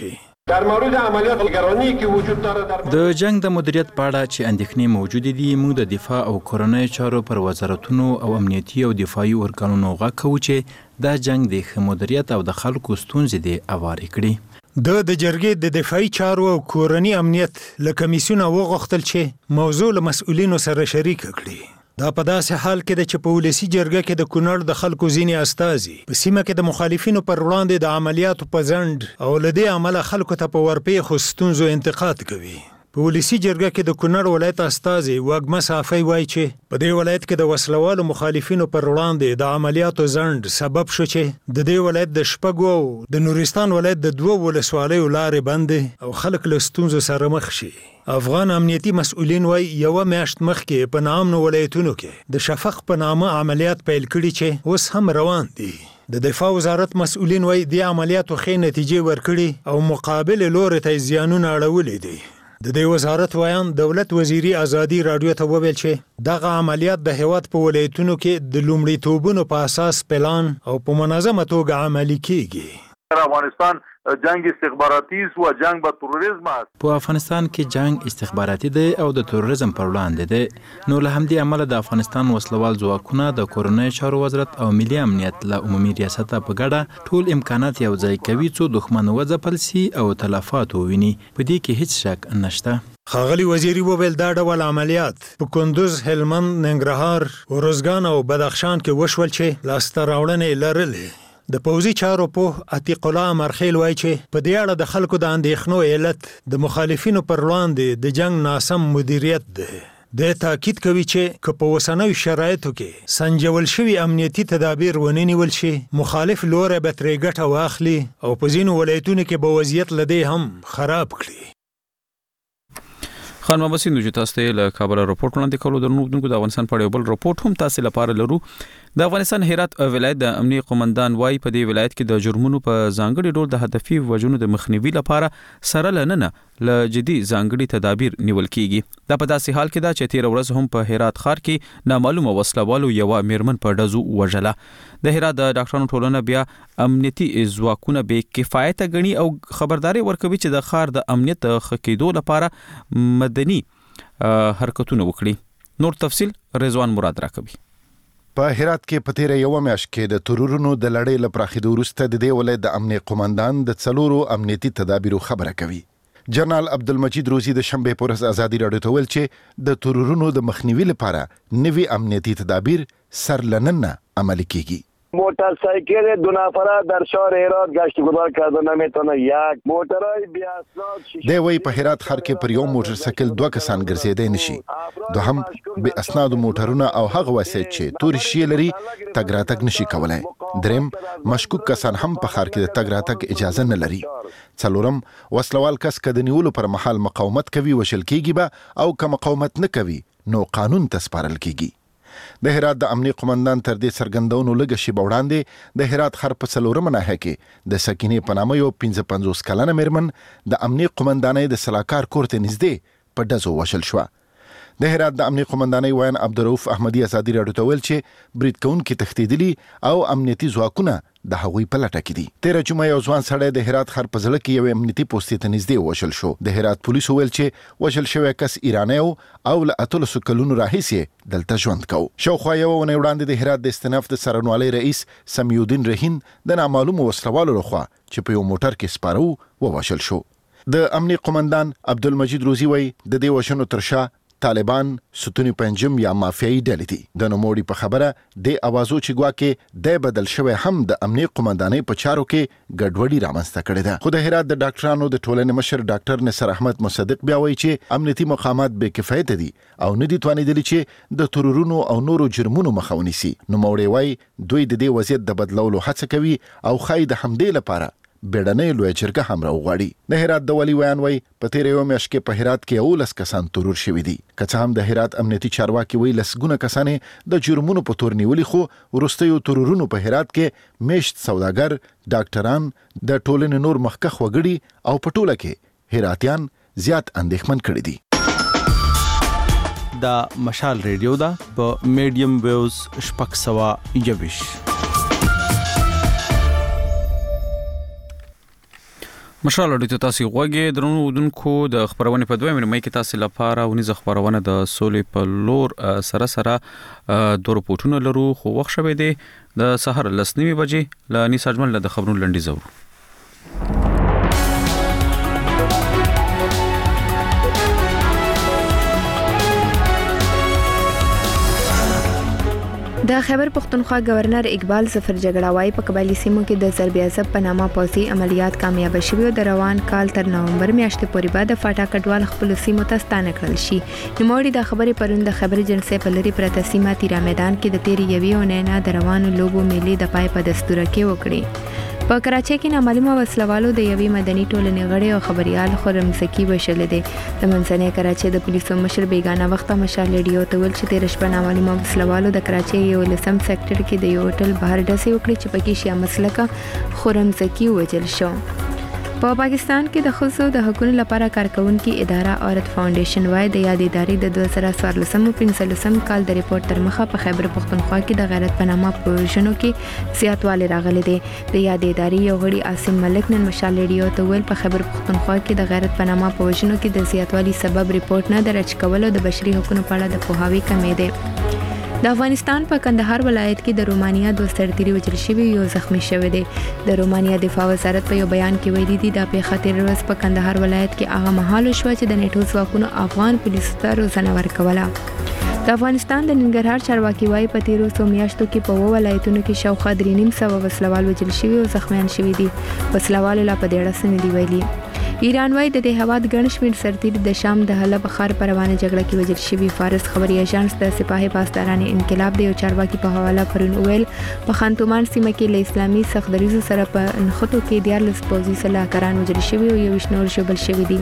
در مورد عملیات نگرانی که وجود داره در د جنگ د مدیریت په اړه چې اندېښنې موجود دي، موږ د دفاع او کورنۍ چارو پر وزارتونو او امنیتي او دفاعي ارګانونو غږ کوو چې دا جنگ د ښه مدیریت او د خلکو ستونزې دي اوارې کړي. د د جرګې د دفاعي چارو او کورنۍ امنیت له کمیسیونه وغوښتل چې موضوع له مسؤلینو سره شریک کړي. دا په داسې حال کې د چې په ولسي جرګه کې د کونړ د خلکو ځینې استازي په سیمه کې د مخالفینو پر وړاندې د عملیاتو په ځنډ او له دې امله خلکو ته په ورپېښو ستونزو انتقاد کوي. په ولسي جرګه کې د کونړ ولایت استازي واګمه صافی وایي چې په دې ولایت کې د وسلوالو مخالفینو پر وړاندې د عملیاتو ځنډ سبب شو چې د دې ولایت د شپږو او د نورستان ولایت د دوه ولسوالیو لارې بندې او خلک له ستونزو سره مخ شي. افغان امنیتي مسؤلین وای یو میاشت مخکې په نامنو ولایتونو کې د شفق په نامه عملیات پیل کړي چې اوس هم روان دي. د دفاع وزارت مسؤلین وای د عملیاتو ښې نتیجې ورکړي او مقابل لوري ته زیانونه اړولې دي. د دې وزارت وایان دولت وزیری ازادي رادیو ته وویل چې دغه عملیات د هیواد په ولایتونو کې د لومړیتوبونو په اساس پلان او په منظمه توګه عملي کیږي. افغانستان جنگ استخباراتي و جنگ با تروریسم است. په افغانستان کې جنگ استخباراتي دی او د تروریزم پر وړاندې دی. نو له همدې امله د افغانستان وسلوال ځواکونه د کورنۍ چارو وزارت او ملي امنیت له عمومي ریاست په ګډه ټول امکانات یو ځای کوي څو دښمن وځپل سي او تلفات وویني. په دې کې هیڅ شک نشته. ښاغلي وزیري وویل دا ډول عملیات په کندوز، هلمند، ننګرهار، ارزګان او بدخشان کې وشول چې لاسته راوړنې لرلې. د پوځي چارو په عتیق الله مرخیل وایي چې په دې اړه د خلکو د اندېښنو علت د مخالفینو پر وړاندې د جنگ ناسم مدیریت دی. د تاکید کوي چې که په اوسنیو شرایطو کې سنجول شوي امنیتي تدابیر ونه نیول شي، مخالف لوری به ترې ګټه واخلي او په ځینو ولایتونو کې به وضعیت له دې هم خراب کړي. خان محمد سیندو چې تاسو ته له کابل راپورټ وړاندې کولو درنو د افغانستان په اړه بل راپورټ هم تاسو لپاره لرو. د افغانستان هرات ولایت د امنیه قومندان وای په دې ولایت کې د جرمونو په ځانګړي ډول د هدفي وجونو د مخنیوي لپاره سره لننه ل جدي ځانګړي تدابیر نیول کیږي. دا په داسې حال کې دا چې تیر ورځ هم په هرات ښار کې نامعلومه وسلوالو یو میرمن په ډزو وژله. د هرات د ډاکټرانو ټولنه بیا امنیتي ځواکونه به کفایت غني او خبرداري ورکوي چې د ښار د امنیت ښه کېدو لپاره مدني حرکتونه وکړي. نور تفصیل رضوان مراد راکوي. په هرات کې په تیره یوه میاشت کې د ترورونو د لړۍ له پراخېدو وروسته د دې ولایت د امنیه قومندان د څلورو امنیتي تدابیرو خبره کوي. جنرال عبدالمجید روزي د شنبې په ورځ ازادي راډیو ته ویل چې د ترورونو د مخنیوي لپاره نوي امنیتي تدابیر سرلننه عملي کیږي. موتورسایکل دو نفره در شهر هرات گشت گذار کرده نمیتونه. یک موترای بی اسناد دی وی په هرات ښار کې پر یو موټرسایکل دوه کسان ګرځېدای نشي. دوهم بې اسنادو موټرونه او هغه وسایط چې تورې شیې لري تګ راتګ نشي کولای. دریم مشکوک کسان هم په ښار کې د تګ راتګ اجازه نه لري. څلورم وسلوال کس که د نیولو پر مهال مقاومت کوي وشل کیږي به او که مقاومت نه کوي نو قانون ته سپارل کیږي. د هرات د امنیه قومندان تر دې څرګندونو لږه شیبه وړاندې د هرات ښار په څلورمه ناحیه کې د سکینې په نامه یو پنځه پنځوس کلنه میرمن د امنیه قومندانۍ د سلاکار کور ته نږدې په ډزو وشل شوه. د هرات د امنیه قومندانۍ وایان عبدالرؤف احمدي ازادي راډیو ته ویل چې برید کوونکي تښتېدلي او امنیتي ځواکونه د هغوی په لټه کې دي. تیره جمعه یو ځوان سړی د هرات ښار په زړه کې یو امنیتي پوستې ته نږدې وشل شو. د هرات پولیسو ویل چې وشل شوی کس ایرانی و او له اتلسو کلونو راهیسې دلته ژوند کوو. شاوخوا یوه اونۍ وړاندې د هرات د استناف د څارنوالۍ رئیس سمیودین رهین د نامعلومو وسلوالو لخوا چې په یو موټر کې سپاره ووژل شو. د امنیه قومندان عبدالمجید روزي وایي د دې وژنو تر شا طالبان، ستوني پنجم یا مافیایي ډلې دي. د نوموړي په خبره د اوازو چې ګواکې دی بدل شوی هم د امنیه قومندانۍ په چارو کې ګډوډي رامنځته کړې ده. خو د هرات د ډاکټرانو د ټولنې مشر ډاکټر نصر احمد مصدق بیا وایي چې امنیتي مقامات بې کفایته دي او نه دي توانېدلي چې د ترورونو او نورو جرمونو مخه ونیسي. نوموړی وایي دوی د دې وضعیت د بدلولو هڅه کوي او ښایي د همدې لپاره بیړنۍ لویه جرګه هم راوغواړي. د هرات د والي ویان وایي په تېره یوه میاشت کې په هرات کې یولس کسان ترور شوي دي. که څه هم د هرات امنیتي چارواکي وایي لسګونه کسان د جرمونو په تور نیولي، خو وروستیو ترورونو په هرات کې میشت سوداګر، ډاکټران، د ټولنې نور مخکښ وګړي او په ټوله کې هراتیان زیات اندېښمن کړي دي. دا مشال ریډیو ده په میډیم ویوز شپږ سوه یویشت. مشال اړیته تاسو غوږی درنو ودونکو د خبرونه په دویمه مې کې تاسو لپاره ونیز خبرونه د سولې په لور سره سره د رپورټونو لرو خو وخت شوه دی د سحر لسنیمه بجې ل انیس اجمل د خبرونو لنډي زورو د خیبر پختونخوا گورنر اقبال ظفر جګړاوای په قبایلی سیمو کې د ضرب عصب په نامه پوځي عملیات کامیاب شوي او د روان کال تر نومبر میاشتې پورې بعد فاټا کډوال خپل سیمو ته ستانه کړل شي. نوموړي د خبرې پرون د خبر جنسي په لري پرته سیمه تیرا میدان کې د تیری یوي او نه د روانو لوبو میلې د پای په دستور کې وکړي. په کراچۍ کې نامعلومه وسلوالو د یوې مدني ټولنې غړي او خبريال خرم زکی وشل دي. د منځنۍ کراچۍ د پولیسو مشر بیگانه وخت مشال ریډیو ته ویل چې تیر شپه نامعلومه وسلوالو د کراچۍ یو لسم سېکټر کې د یو هوټل بهر ډسې وکړي چې پکې شیا مسلکه خرم زکی وجل شو. په پاکستان کې د خصوصو د حقوقو لپاره کارکونکو اداره عورت فاونډیشن وای د یاد ادارې د دوه زره څوارلسم او پنځلسم کال د ریپورت تر مخه په خیبر پختونخوا کې د غیرت پنامه پروژنو کې زیاتوالی راغلی دی. د یاد ادارې یو غړي عاصم ملک نن مشال ریډیو ته ویل په خیبر پختونخوا کې د غیرت پنامه پروژنو کې د زیاتوالی سبب ریپورت نه درج کول او د بشري حقوقو په اړه د پوهاوی کمی دی. د افغانستان په کندهار ولایت کې د رومانیا دوه سرتیري وژل شوي یو زخمی شوی دی. د رومانیا دفاع وزارت په یو بیان کې ویلي دي د په خاطر ورځ په کندهار ولایت کې هغه مهال شو چې د نیټو ځواکونو افغان پولیسو ته روزنه ورکوله. د افغانستان د ننګرهار چارواکي وايي په تیرو څو میاشتو کې په ولایتونو کې شاوخوا درې نیم سوه وسلوال وژل شوي او زخمیان شوي دي. وسلوالو لا په دې اړه څه نه دي ویلي. ایران وايي د دې هواد ګڼ شمېر سرتیري د شام د حلب ښار پر روانه جګړه کې وژل شوي. فارس خبري اژانس د سپاهي پاسداران انقلاب د یو چارواکي په حواله پرون ویل په خانتومان سیمه کې له اسلامي سختدریزو سره په نښتو کې دیارلس پوځي سلاکاران وژل شوي او یو شنور شوبل شوي دي.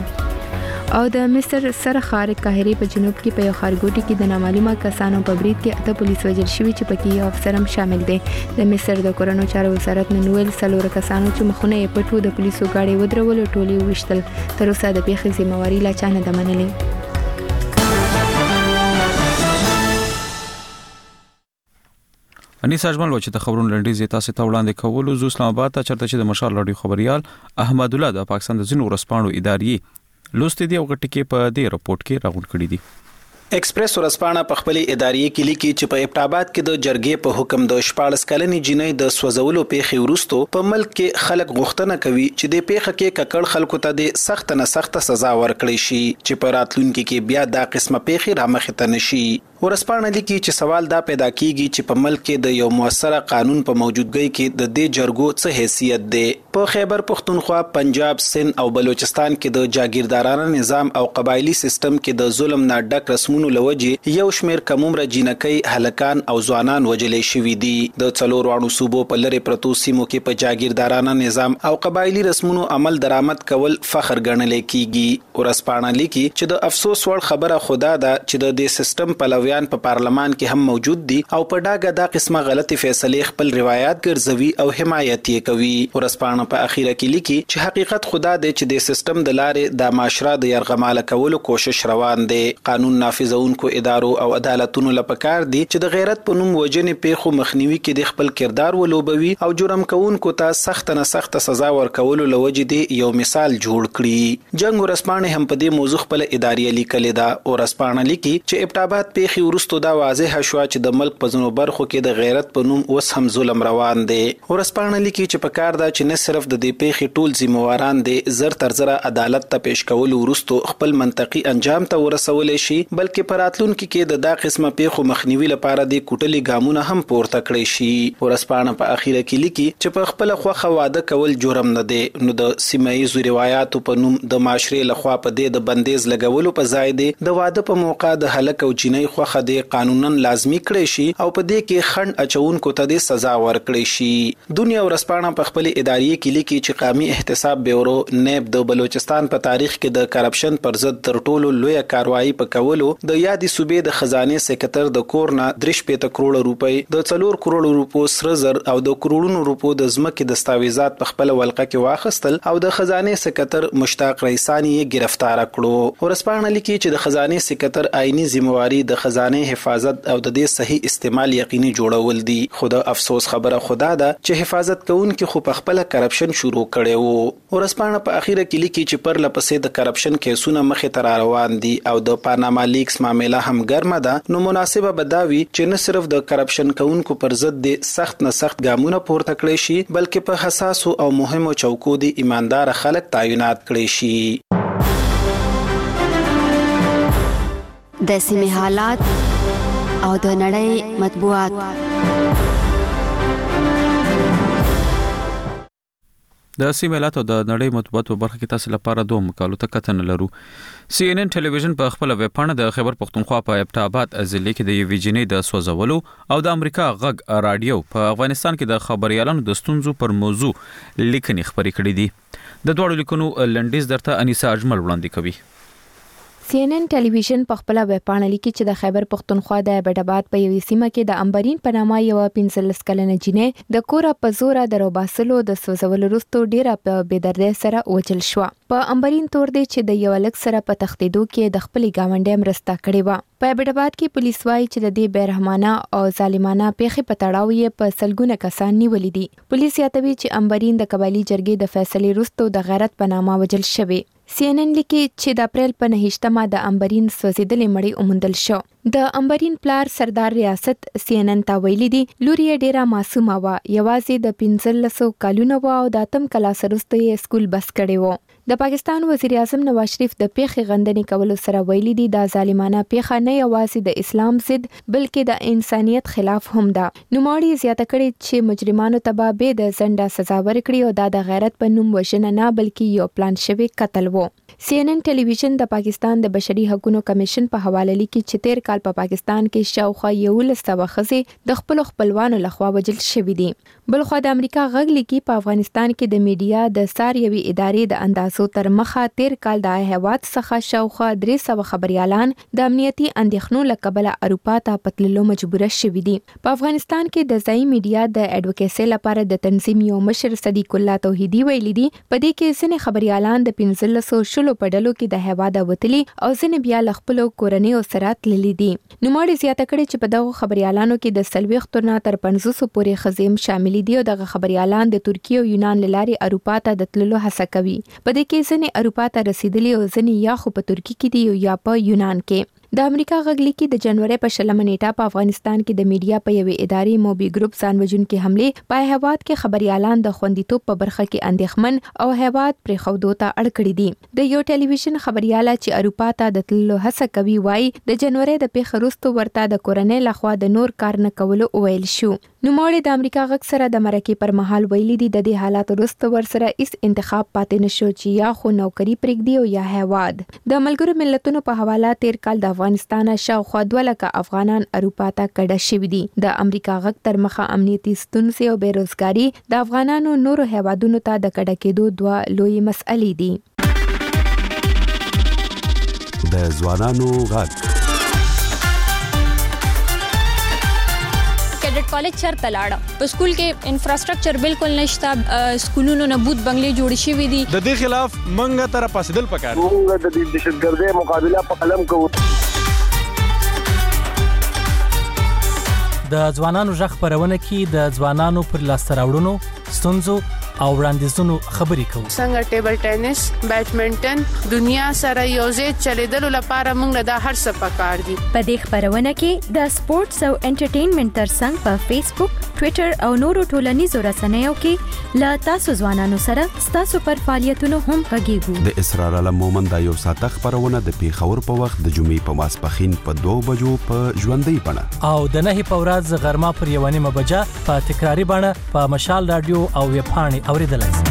او د مصر سره ښار قاهره په جنوب کې په یو ښارګوټي کې د نامعلومه کسانو په برید کې اته پولیس وژل شوي چې پکې یو افسر هم شامل دی. د مصر د کورونو چارو وزارت نن ویل څلور کسانو چې مخونه یې پټ وو د پولیسو گاډي ودرول او ټولي وشتل. تر اوسه د پیښې ذمہواری لا چا نه ده منلې. انیس اجمل و چې د خبرونو لنډیز تاسو ته وړاندې کولو زو اسلام آباد ته چرته چې د مشال رادیو خبريال احمد الله د پاکستان د ځینو ورسپانو ادارې لوستې دی او غټي کې په دې رپورت کې راغونډ کړي دي. ایکسپریس ورسپانه په خپل ادارې کې لیکي چې په ابټاباد کې د جرګې په حکم د شپاړس کلنې جنۍ د سوځولو پیښې وروسته په ملک کې خلک غوښتنه کوي چې د پیښه کې ککړ خلکو ته د سخت نه سخت سزا ورکړي شي چې په راتلونکي کې بیا دا قسمه پیښې رامخې ته نشي. ورسپانه لیکي چې سوال دا پیدا کیږي چې په ملک کې د یو موثره قانون په موجودګۍ کې د دې جرګو څه حیثیت دی. په خیبر پختونخوا، پنجاب، سند او بلوچستان کې د جاگیردارانه نظام او قبایلی سیستم کې د ظلم نه ډک رسمونو لوجې یو شمیر کمومره جینکۍ هلکان او ځوانان وجلې شوي دي. د څلور واړو صوبو په لری پرتو سیمو کې په جاگیردارانه نظام او قبایلی رسمونو عمل درآمد کول فخر ګڼل کیږي. ورسپانه لیکي چې د افسوس وړ خبره خدا ده چې د دې سیستم په په پارلمان کې هم موجود دي او په ډاګه دا قسمه غلطي فیصله خپل روایت ګرځوي او حمایت یې کوي. ورسپانه په اخیره کې لیکي چې حقیقت خدا دی چې د سیستم د لارې د معاشره د يرغماله کولو کوشش روان دی. قانون نافذونکو ادارو او عدالتونو لپاره دي چې د غیرت په نوم وجنې پیښو مخنیوي کې د خپل کردار ولوبوي او جرم کوونکو ته سخت نه سخت سزا ورکولو لوجې دی یو مثال جوړ کړي. جنگ ورسپانه هم په دې موضوع خپل ادارې لیکلې ده. ورسپانه لیکي چې ابټاباد پیښې ورستو دا واضح شو چې د ملک په ځینو برخو کې د غیرت په نوم اوس هم ظلم روان دی. ورسپانه لیکي چې په کار دا چې نه صرف د دې پیښې ټول ذمہواران دي زر تر زر عدالت ته پیش کول ورستو خپل منطقي انجام ته ورسول شي بلکې په راتلونکي کې د دا قسمه پیښو مخنیوي لپاره د کوټلي ګامونه هم پورته کړی شي. ورسپانه په اخیره کې لیکي چې په خپل خوخه واده کول جرم نه دی نو د سیمایي روایتو په نوم د معاشري لخوا په دې د بندیز لګولو په ځای دی د واده په موقع د هلک او جنۍ خوخه د قانونن لازمی کړی شي او په دې کې خند اچونکو ته د سزا ورکړي شي. دنیا ورسپانه په خپل ادارې کې لیکي چې قومي احتساب بیورو نیب د بلوچستان په تاریخ کې د کرپشن پر ضد تر ټولو لوی کاروایی په کولو د یادې صوبې د خزانه سکرټر د کورنا درش پېته کروڑ روپۍ د څلور کروڑ روپو سره زر او د کروڑونو روپو د ځمکې دستاویزات په خپل ولقه کې واخستل او د خزانه سکرټر مشتاق رئیسانی یې گرفتار کړو. ورسپانه لیکي چې د خزانه سکرټر آئینی ذمہواری د خزانه خزانه حفاظت او د دې صحیح استعمال یقیني جوړول دي. خو د افسوس خبره خدا ده چې حفاظت کوونکي خو په خپل کرپشن شروع کړي وو. ورسپانه په اخیره کې لیکي چې پر لپسې د کرپشن کیسونه مخې ته روان دي او د پاناما لیکس معاملې هم ګرمه ده. نو مناسبه بداوي چې نه صرف د کرپشن کوونکو پر ضد د سخت نه سخت ګامونه پورته کړي شي بلکې په حساسو او مهمو چوکو د ایماندار خلک تعینات کړي شي. د سیمې حالات او د نړۍ مطبوعات. د سیمې حالات او د نړۍ مطبوعات په برخه کې تاسو لپاره دوه مقالو ته کتنه لرو. سی ان ان ټلویزیون په خپل ویب پاڼه د خیبر پختونخوا په ابټاباد ضلع کې د یوې جینۍ د سوځولو او د امریکا غږ رادیو په افغانستان کې د خبريالانو د ستونزو پر موضوع لیکنې خبرې کړې دي. د دوړو لیکونو لنډیز درته انیسا اجمل وړاندې کوي. سی ان ان ټلویزیون په خپل ویب پاڼه لیکي چې د خیبر پختونخوا د ابټاباد په یوې سیمه کې د امبرین په نامه یو پنځلس کلنه جینۍ د کوره په زوره د روباسلو د سوځولو وروسته ډیره په بېدردۍ سره وچل شو. په امبرین تور دی چې د یو لک سره په تختیدو کې د خپل گاونډي مرسته کړې و. په ابټاباد کې پولیس وايي چې د دې بیرحمانه او ظالمانه پیښې په تړاو یې په سلګونه کسان نیولې دي. پولیس یادوي چې امبرین د قبایلی جرګې د فیصلې وروسته د غیرت په نامه وجل شوی. سی ان ان لیکي چې د اپریل په نهشتمه د امبرین سوځیدلې مړی اومندل شو. د امبرین پلار سردار ریاست سی ان ان ته ویلي دي لور یې ډیره معصومه و، یوازې د پنځلسو کلونو و او د اتم کلاس وروسته یې سکول بس کړی و. د پاکستان وزیر اعظم نواز شریف د پیښې غندنې کولو سره ویلي دي دا ظالمانه پیښه نه یوازې د اسلام ضد بلکې د انسانیت خلاف هم ده. نوموړي زیاته کړې چې مجرمانو ته به بې د ځنډه سزا ورکړي او دا د غیرت په نوم وژنه نه بلکې یو پلان شوی قتل و. سی ان ان ټلویزیون د پاکستان د بشري حقوقو کمیشن په حواله لیکي چې تیر کال په پاکستان کې شاوخوا یولس سوه ښځې د خپل خپلوانو لخوا وژل شوې دي. بلخو د امریکا غږ لیکي په افغانستان کې د میډیا د سار یوې ادارې د اندازو تر مخه تیر کال د هیواد څخه شاوخوا درې سوه خبريالان د امنیتي اندېښنو له کبله اروپا ته پتللو مجبوره شوي دي. په افغانستان کې د ځایي میډیا د اډوکیسي لپاره د تنظیم یو مشر صدیق الله توحیدی ویلي دي په دې کې ځینې خبريالان د پنځلسو شلو په ډلو کې د هیواد وتلي او ځینې بیا له خپلو کورنیو سره تللي دي. نوموړي زیاته کړې چې په دغو خبريالانو کې د څلوېښتو نه تر پنځوسو پورې ښځې هم شاملې دي او دغه خبريالان د ترکیې او یونان له لارې اروپا ته د تللو هڅه کوي. په دې کې ځینې اروپا ته رسیدلي او ځینې یا خو په ترکیې کې دي او یا په یونان کې. د امریکا غږ لیکي د جنوري په شلمه نیټه په افغانستان کې د میډیا په یوې ادارې موبي ګروپ ځان وژونکي حمله په هیواد کې خبريالان د خوندیتوب په برخه کې اندېښمن او هیواد پرې خودو ته اړ کړی دي. د یو ټلویزیون خبرياله چې اروپا ته د تللو هڅه کوي وایي د جنوري د پیښې وروسته ورته د کورنۍ لخوا د نور کار نه کولو ویل شو. نوموړي د امریکا غږ سره د مرکې پر مهال ویلي دي د دې حالات وروسته ورسره هیڅ انتخاب پاتې نشو چې یا خو نوکری پرېږدي او یا هیواد. د ملګرو ملتونو په حواله تیر کال د افغانستان شاوخوا دوه لکه افغانان اروپا ته کډه شوي دي. د امریکا غږ تر مخه امنیتي ستونزې او بیروزګاري د افغانانو نورو هیوادونو ته د کډه کېدو دوه لوی مسئلې دي. د ځوانانو غږ کیډټ کالج چرته لاړه په سکول کې انفراستراکچر بالکل نشته، سکولونو نه بوت بنگلې جوړ شوي دي. د دې خلاف منګه تر پاسدل پکار موږ د دهشتګردۍ مقابله په قلم کوو. د ځوانانو ژغ خپرونه کې د ځوانانو پر لاسته راوړنو، ستونزو او وړاندیزونو خبرې کوو. څنګه ټیبل ټینس، بیډمنټن دنیا سره یوځای چلیدلو لپاره موږ له هر څه پکار دي. په دې خبرونه کې د سپورتس او انټرټینمنټ ترڅنګ په فیسبوک، ټوئیټر او نورو ټولنیزو رسنیو کې له تاسو ځوانانو سره ستاسو پر فعالیتونو هم غږیږو. د اسرار علم مومند دا یو ساعته خبرونه د پیښور په وخت د جمعې په ماسپښین په دوه بجو په ژوندۍ بڼه او د نهې په ورځ غرمه پر یوه نیمه بجه په تکراري بڼه په مشال رادیو او ویب پاڼې اوریدلای شئ.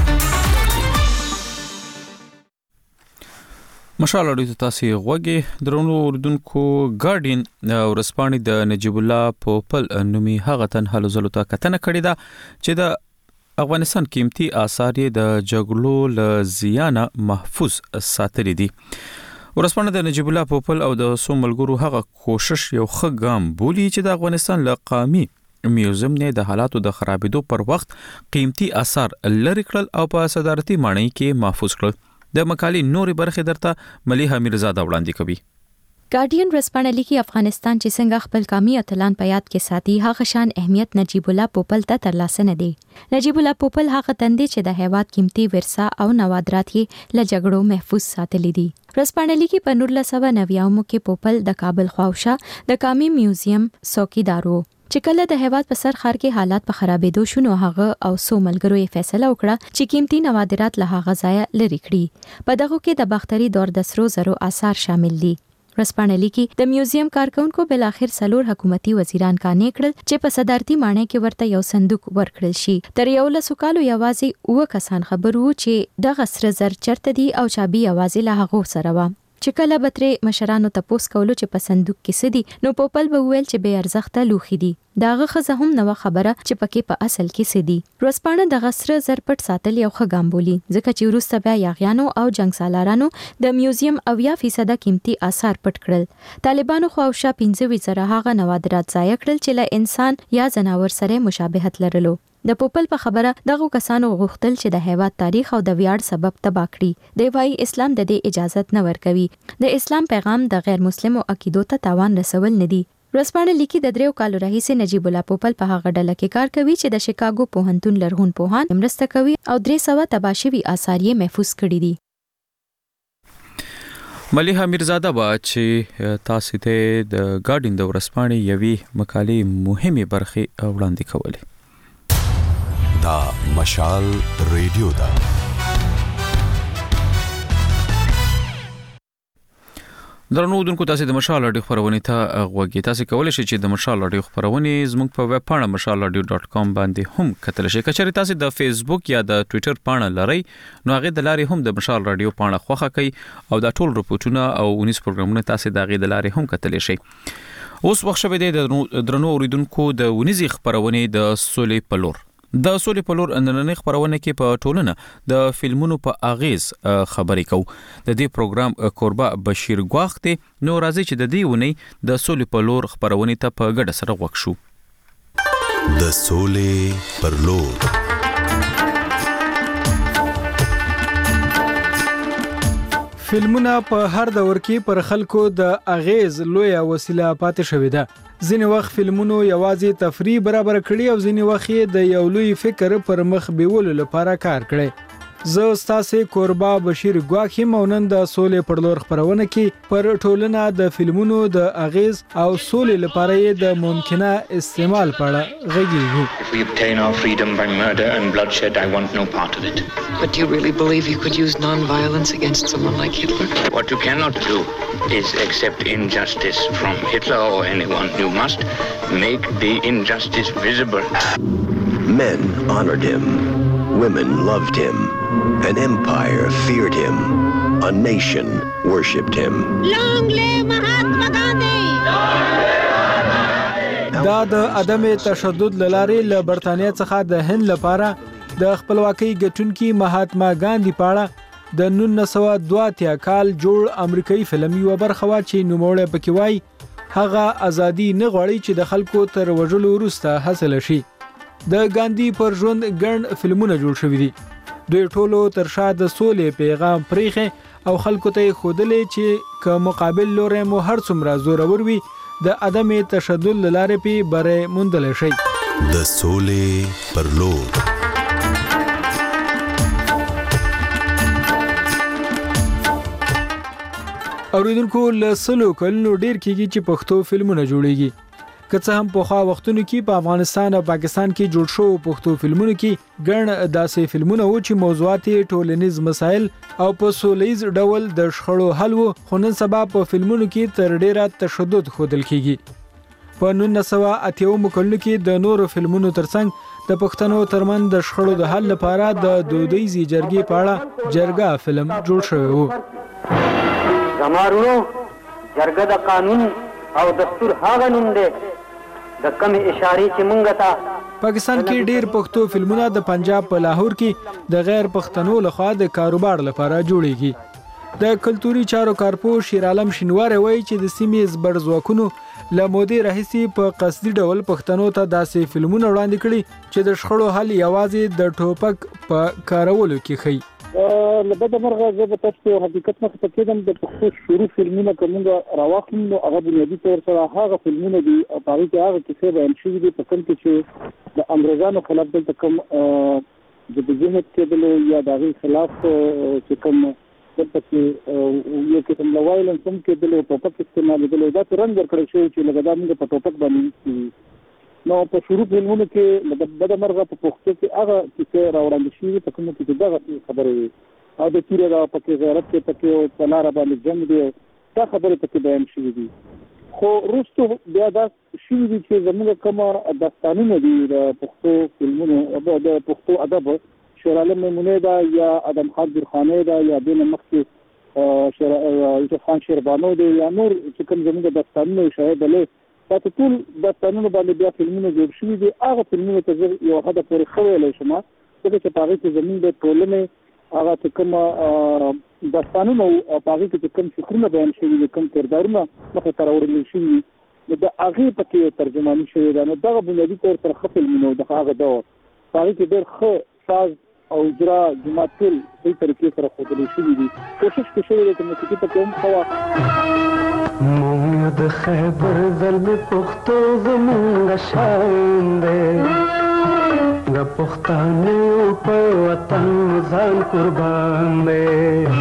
مشال اړیدو تاسو غوږی درونو اردوونکو ګارډین ورسپانې د نجیب الله پوپل نومي هغه تن هلو زلو ته کتنه کړې ده چې د افغانستان قیمتي آثار د جګړو له زیانه محفوظ ساتلي دي. ورسپانې د نجیب الله پوپل او د سو ملګرو هغه کوشش یو ښه ګام بولي چې د افغانستان له قومي میوزیم نه د حالاتو د خرابېدو پر وخت قیمتي آثار لري کړل او په صدارتي ماڼۍ کې محفوظ کړل. د مقالې نورې برخې درته ملیحه میرزاده وړاندې کوي. ګارډین ورځپاڼه لیکي افغانستان چې څنګه خپل قومي اتلان په یاد کې ساتي هغه شان اهمیت نجیب الله پوپل ته ترلاسه نه دی. نجیب الله پوپل هغه تندې چې د هیواد قیمتي ورثه او نوادرات یې له جګړو محفوظ ساتلي دي. ورځپاڼه لیکي په نولس سوه نویاومو کې پوپل د کابل خواوشا د قومي میوزیم څوکیدار و چې کله د هیواد په سر ښار کې حالات په خرابېدو شو نو هغه او څو ملګرو یې فیصله وکړه چې قیمتي نوادرات له هغه ځایه لرې کړي. په دغو کې د باختري دور د سرو زرو آثار شامل دي. ورځپاڼه لیکي د میوزیم کارکونکو بل اخر څلور حکومتي وزیران کانې کړل چې په صدارتي ماڼۍ کې ورته یو صندوق ورکړل شي. تر یو لسو کالو یوازې اوه کسان خبر وو چې دغه سره زر چرته دي او چابي یوازې له هغو سره وه. چې کله به ترې مشرانو تپوس کولو چې په صندوق کې څه دي نو پوپل به وویل چې بې ارزښته لوښي دي. د هغه ښځه هم نه وه خبره چې پکې په اصل کې څه دي. ورځپاڼه دغه سره زر پټ ساتل یو ښه ګام بولي ځکه چې وروسته بیا یاغیانو او جنګ سالارانو د میوزیم اویا فیصده قیمتي آثار پټ کړل. طالبانو خواوشا پنځه ویشت زره هغه نوادرات ضایع کړل چې له انسان یا ځناور سره مشابهت لرلو. د پوپل په خبره دغه کسانو غوښتل چې د هیواد تاریخ او د ویاړ سبب تباہ کړي. دی وايي اسلام د دې اجازه نه ورکوي. د اسلام پیغام د غیر مسلمو عقیدو ته تاوان رسول نه دي. ورځپاڼه لیکي د دریو کالو راهیسې نجیب الله پوپل په هغه ډله کې کار کوي چې د شیکاګو پوهنتون لرغون پوهان مرسته کوي او درې سوه تباه شوي آثار یې محفوظ کړي دي. ملیحه میرزاده با چې تاسو ته د ګارډین د ورځپاڼې یوې مقالې مهمه برخه وړاندې کولې. دا مشال ریډیو دا درنو دونکو تاسو د مشال رادیو خبرونه ته غوږی تاسو کولای شئ چې د مشال رادیو خبرونه زموږ په ویب پاڼه مشال رادیو ډاټ کام باندې هم کتل شئ. کچې تاسو د فیسبوک یا د ټوئیټر پاڼه لرئ نو هغه د لارې هم د مشال رادیو پاڼه خوښه کړئ او دا ټول رپورټونه او اونیز پروګرامونه تاسو د هغه د لارې هم کتل شئ. اوس وخت شوه د درنو اوریدونکو د ونیزي خبرونه د سولې په لور. د سولې په لور نننۍ خبرونه کې په ټولنه د فلمونو په اغیز خبرې کوو. د دې پروګرام کوربه بشیر ګواخ دی. نو راځي چې د دې ونې د سولې په لور خبرونه ته په ګډه سره غوږ شو. د سولې پر لور فلمونه په هر دور کې پر خلکو د اغیز لویه وسیله پاتې شوې ده. ځینې وخت فلمونو یوازې تفریح برابر کړي او ځینې وخت یې د یو لوی فکر پر مخ بیولو لپاره کار کړي. زه ستاسو کوربه بشیر ګواخ یم او نن د سولې پر لور خبرونه کې پر ټولنه د فلمونو د اغیز او سولې لپاره یې د ممکنه استعمال په اړه غږیږو. If we obtain our freedom by murder and bloodshed, I want no part of it. But do you really believe you could use non-violence against someone like Hitler? What you cannot do is accept injustice from Hitler or anyone. You must make the injustice visible. Men honored him. Women loved him. An empire feared him. A nation worshipped him. Long live Mahatma Gandhi! دا د عدم تشدد لارې له برتانیا څخه د هند لپاره د خپلواکۍ ګټونکي مهاتما ګاندی په اړه د نولس سوه دوه اتیا کال جوړ امریکایي فلم یو برخه وا چې نوموړی پکې وایي هغه ازادي نه غواړي چې د خلکو تر وژلو وروسته حاصل شي. د ګاندی پر ژوند ګڼ فلمونه جوړ شوي دي. دوی ټولو تر شا د سولې پیغام پریخه او خلکو ته ښودلې چې که مقابل لوري مو هر څومره زورور وي د عدم تشدد لاره په بره موندل شي. د سولې پر لور اوریدونکو له سلو کلونو ډیر کېږي چې پښتو فلمونه جوړیږي. که څه هم په خوا وختونو کې په افغانستان او پاکستان کې جوړ شو پښتو فلمونو کې ګڼ داسې فلمونه وو چې موضوعات ټولنیز مسایل او په سولیز ډول د شخړو حل وو خو نن سبا په فلمونو کې تر ډیره تشدد ښودل کېږي. په نولس سوه اتیا اووه کلونو کې د نورو فلمونو ترڅنګ د پښتنو ترمن د شخړو د حل لپاره د دودیزي جرګې په اړه جرګه فلم جوړ شوی وو. زمارونو جرګه د قانون او دستور هغه نوم دی د کم اشارې چې مونږ ته. پاکستان کې ډیر پښتو فلمونه د پنجاب په لاهور کې د غیر پښتنو لخوا د کاروبار لپاره جوړیږي. د کلتوري چارو کارپو شیر عالم شینوار وایي چې د سیمې زبر ځواکونو له مودې راهیسې په قصدي ډول پښتنو ته داسې فلمونه وړاندې کړي چې د شخړو حل یوازې د ټوپک په کارولو کې ښیي. د لبد مرغه زه به تاسو حقیقت مخ ته کېدم د پښتو شروع فلمونه کومه راوخم نو هغه بنیادی طور سره هغه فلمونه دي او هغه کې هغه کیسې بیان شوي دي په کوم کې چې د انګریزانو خلاف دلته کوم د جهاد کېدل یا د هغه خلاف چې کوم دلته کې یو قسم د وایلنس هم کېدل او ټوپک استعمال کېدل دا رنګ ورکړل شوی چې لږه دا موږ په ټوپک باندې نو په شروع فلمونو کې لبد مرغه په پښتو کې هغه کیسې راوړل شوي په کوم کې دغه خبرې او د تیرې دا پکې غیرت کې پکې په لار باندې جنگ دی دا خبرې پکې بیان شوي دي خو وروسته بیا دا شوي دي چې زموږ کومه داستانونه دي د پښتو فلمونو د پښتو ادب شیر عالم میمونې دا یا ادم خان درخانۍ دا یا دین مخکې شیر یوسف خان شیربانو دی یا نور چې کوم زموږ داستانونه شاید له تاسو ټول د قانون باندې بیا فلمونه جوړ شوي دي هغه فلمونه ته یو حد پورې خویلای شم چې په هغه کې زموږ د ټولنې هغه چې کوم داستانونه او هغه کې کوم فکرونه بیان شوي دي کوم کردارونه مخه تر اورل شوي دي د هغه پکې ترجمانی شوی دا نو دا بنیادی طور پر خپل منو د هغه دور هغه کې ډېر ښه ساز او اجرا جماعت ټول په طریقې سره خوشاله شوي دي کوشش کوي چې موسیقي په کوم خوا موږ د خیبر زلمې پښتو زمونږ شان دی د پښتانه په وطن ځان قربان دی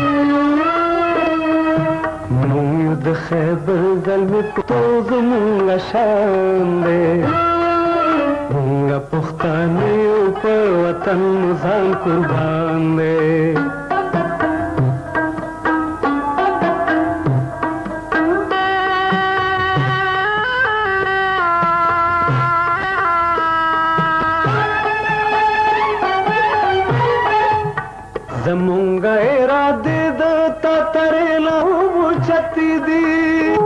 موږ د خیبر زلمې پښتو زمونږ شان دی د پښتانه په وطن ځان قربان دی زمونږ اراده د تا ترې له چتی دي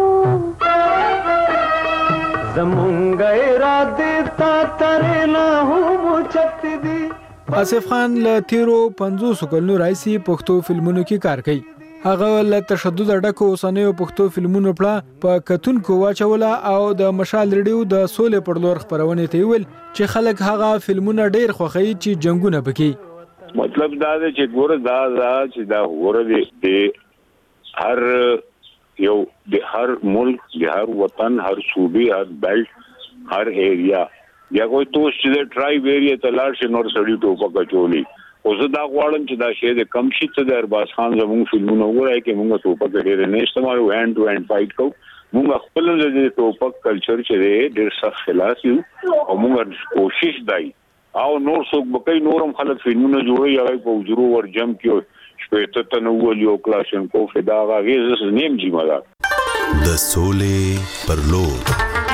زمونږ اراده تا ترې له چتی دي آصف خان له تیرو پنځوس کلونو راځي پښتو فلمونو کې کار کوي هغه له تشدد ډکو اوسنیو پښتو فلمونو په کتونکو واچوله او د مشال ریډیو د سولې پر لور خبرونه ته ویل چې خلک هغه فلمونه ډیر خوښوي چې جنگونه پکې مطلب دا دی چې ګوره دا دا چې دا ګوره دی هر یو د هر ملک د هر وطن هر صوبې هر بیلټ هر ایریا یا کوئی توس چې ټرایب ایریا ته لاړ شي نور سړی ټوپک اچولي او زه دا غواړم چې دا شی د کم شي ته د ارباز خان زموږ فلمونه وګورئ چې موږ ټوپک ډېر نه استعمالو هاند ټو هاند فایټ کوو موږ خپل د ټوپک کلچر چې دی ډېر سخت خلاص یو او موږ کوشش دی او نور څوک بکې نورم خلک فلمونه جوړي هغه په وجرو ور جم کې شپږ ته نو ولیو کلاشن کو فدا غیز نیم جیمه ده د سولې پر لور